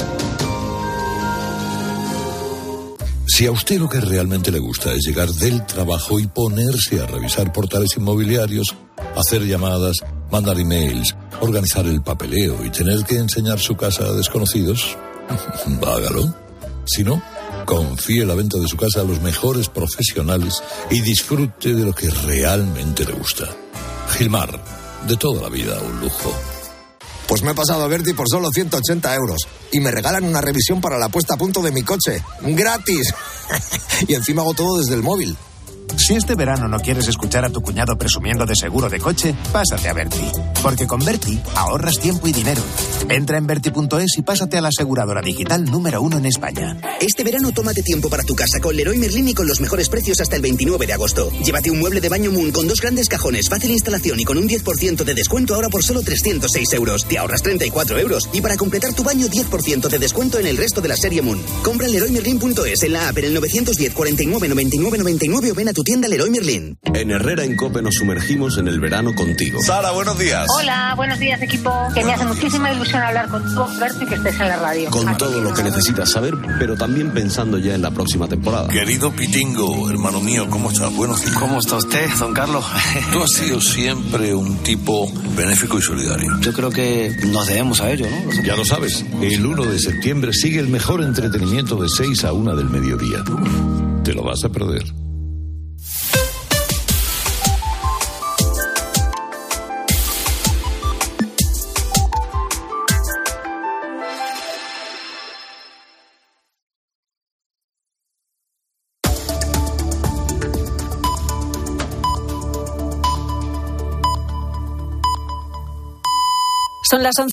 Si a usted lo que realmente le gusta es llegar del trabajo y ponerse a revisar portales inmobiliarios, hacer llamadas, mandar emails, organizar el papeleo y tener que enseñar su casa a desconocidos, hágalo. Si no, confíe la venta de su casa a los mejores profesionales y disfrute de lo que realmente le gusta. Gilmar, de toda la vida un lujo. Pues me he pasado a Berti por solo 180 euros y me regalan una revisión para la puesta a punto de mi coche. ¡Gratis! Y encima hago todo desde el móvil. Si este verano no quieres escuchar a tu cuñado presumiendo de seguro de coche, pásate a Berti. Porque con Berti ahorras tiempo y dinero. Entra en Verti.es y pásate a la aseguradora digital número 1 en España. Este verano tómate tiempo para tu casa con Leroy Merlin y con los mejores precios hasta el 29 de agosto. Llévate un mueble de baño Moon con 2 grandes cajones, fácil instalación y con un 10% de descuento ahora por solo 306 euros. Te ahorras 34 euros. Y para completar tu baño, 10% de descuento en el resto de la serie Moon. Compra en LeroyMerlin.es, en la app, en el 910 49 99 99 o ven a tu tienda Leroy Merlin. En Herrera en COPE nos sumergimos en el verano contigo. Sara, buenos días. Hola, buenos días, equipo. Que me hace muchísima ilusión hablar contigo, verte y que estés en la radio. Con todo lo que necesitas saber, pero también pensando ya en la próxima temporada. Querido Pitingo, hermano mío, ¿cómo estás? Buenos días. ¿Cómo está usted, don Carlos? Tú has sido siempre un tipo benéfico y solidario. Yo creo que nos debemos a ello, ¿no? Ya lo sabes, el 1 de septiembre sigue el mejor entretenimiento de 6 a 1 del mediodía. Te lo vas a perder. Son las 11.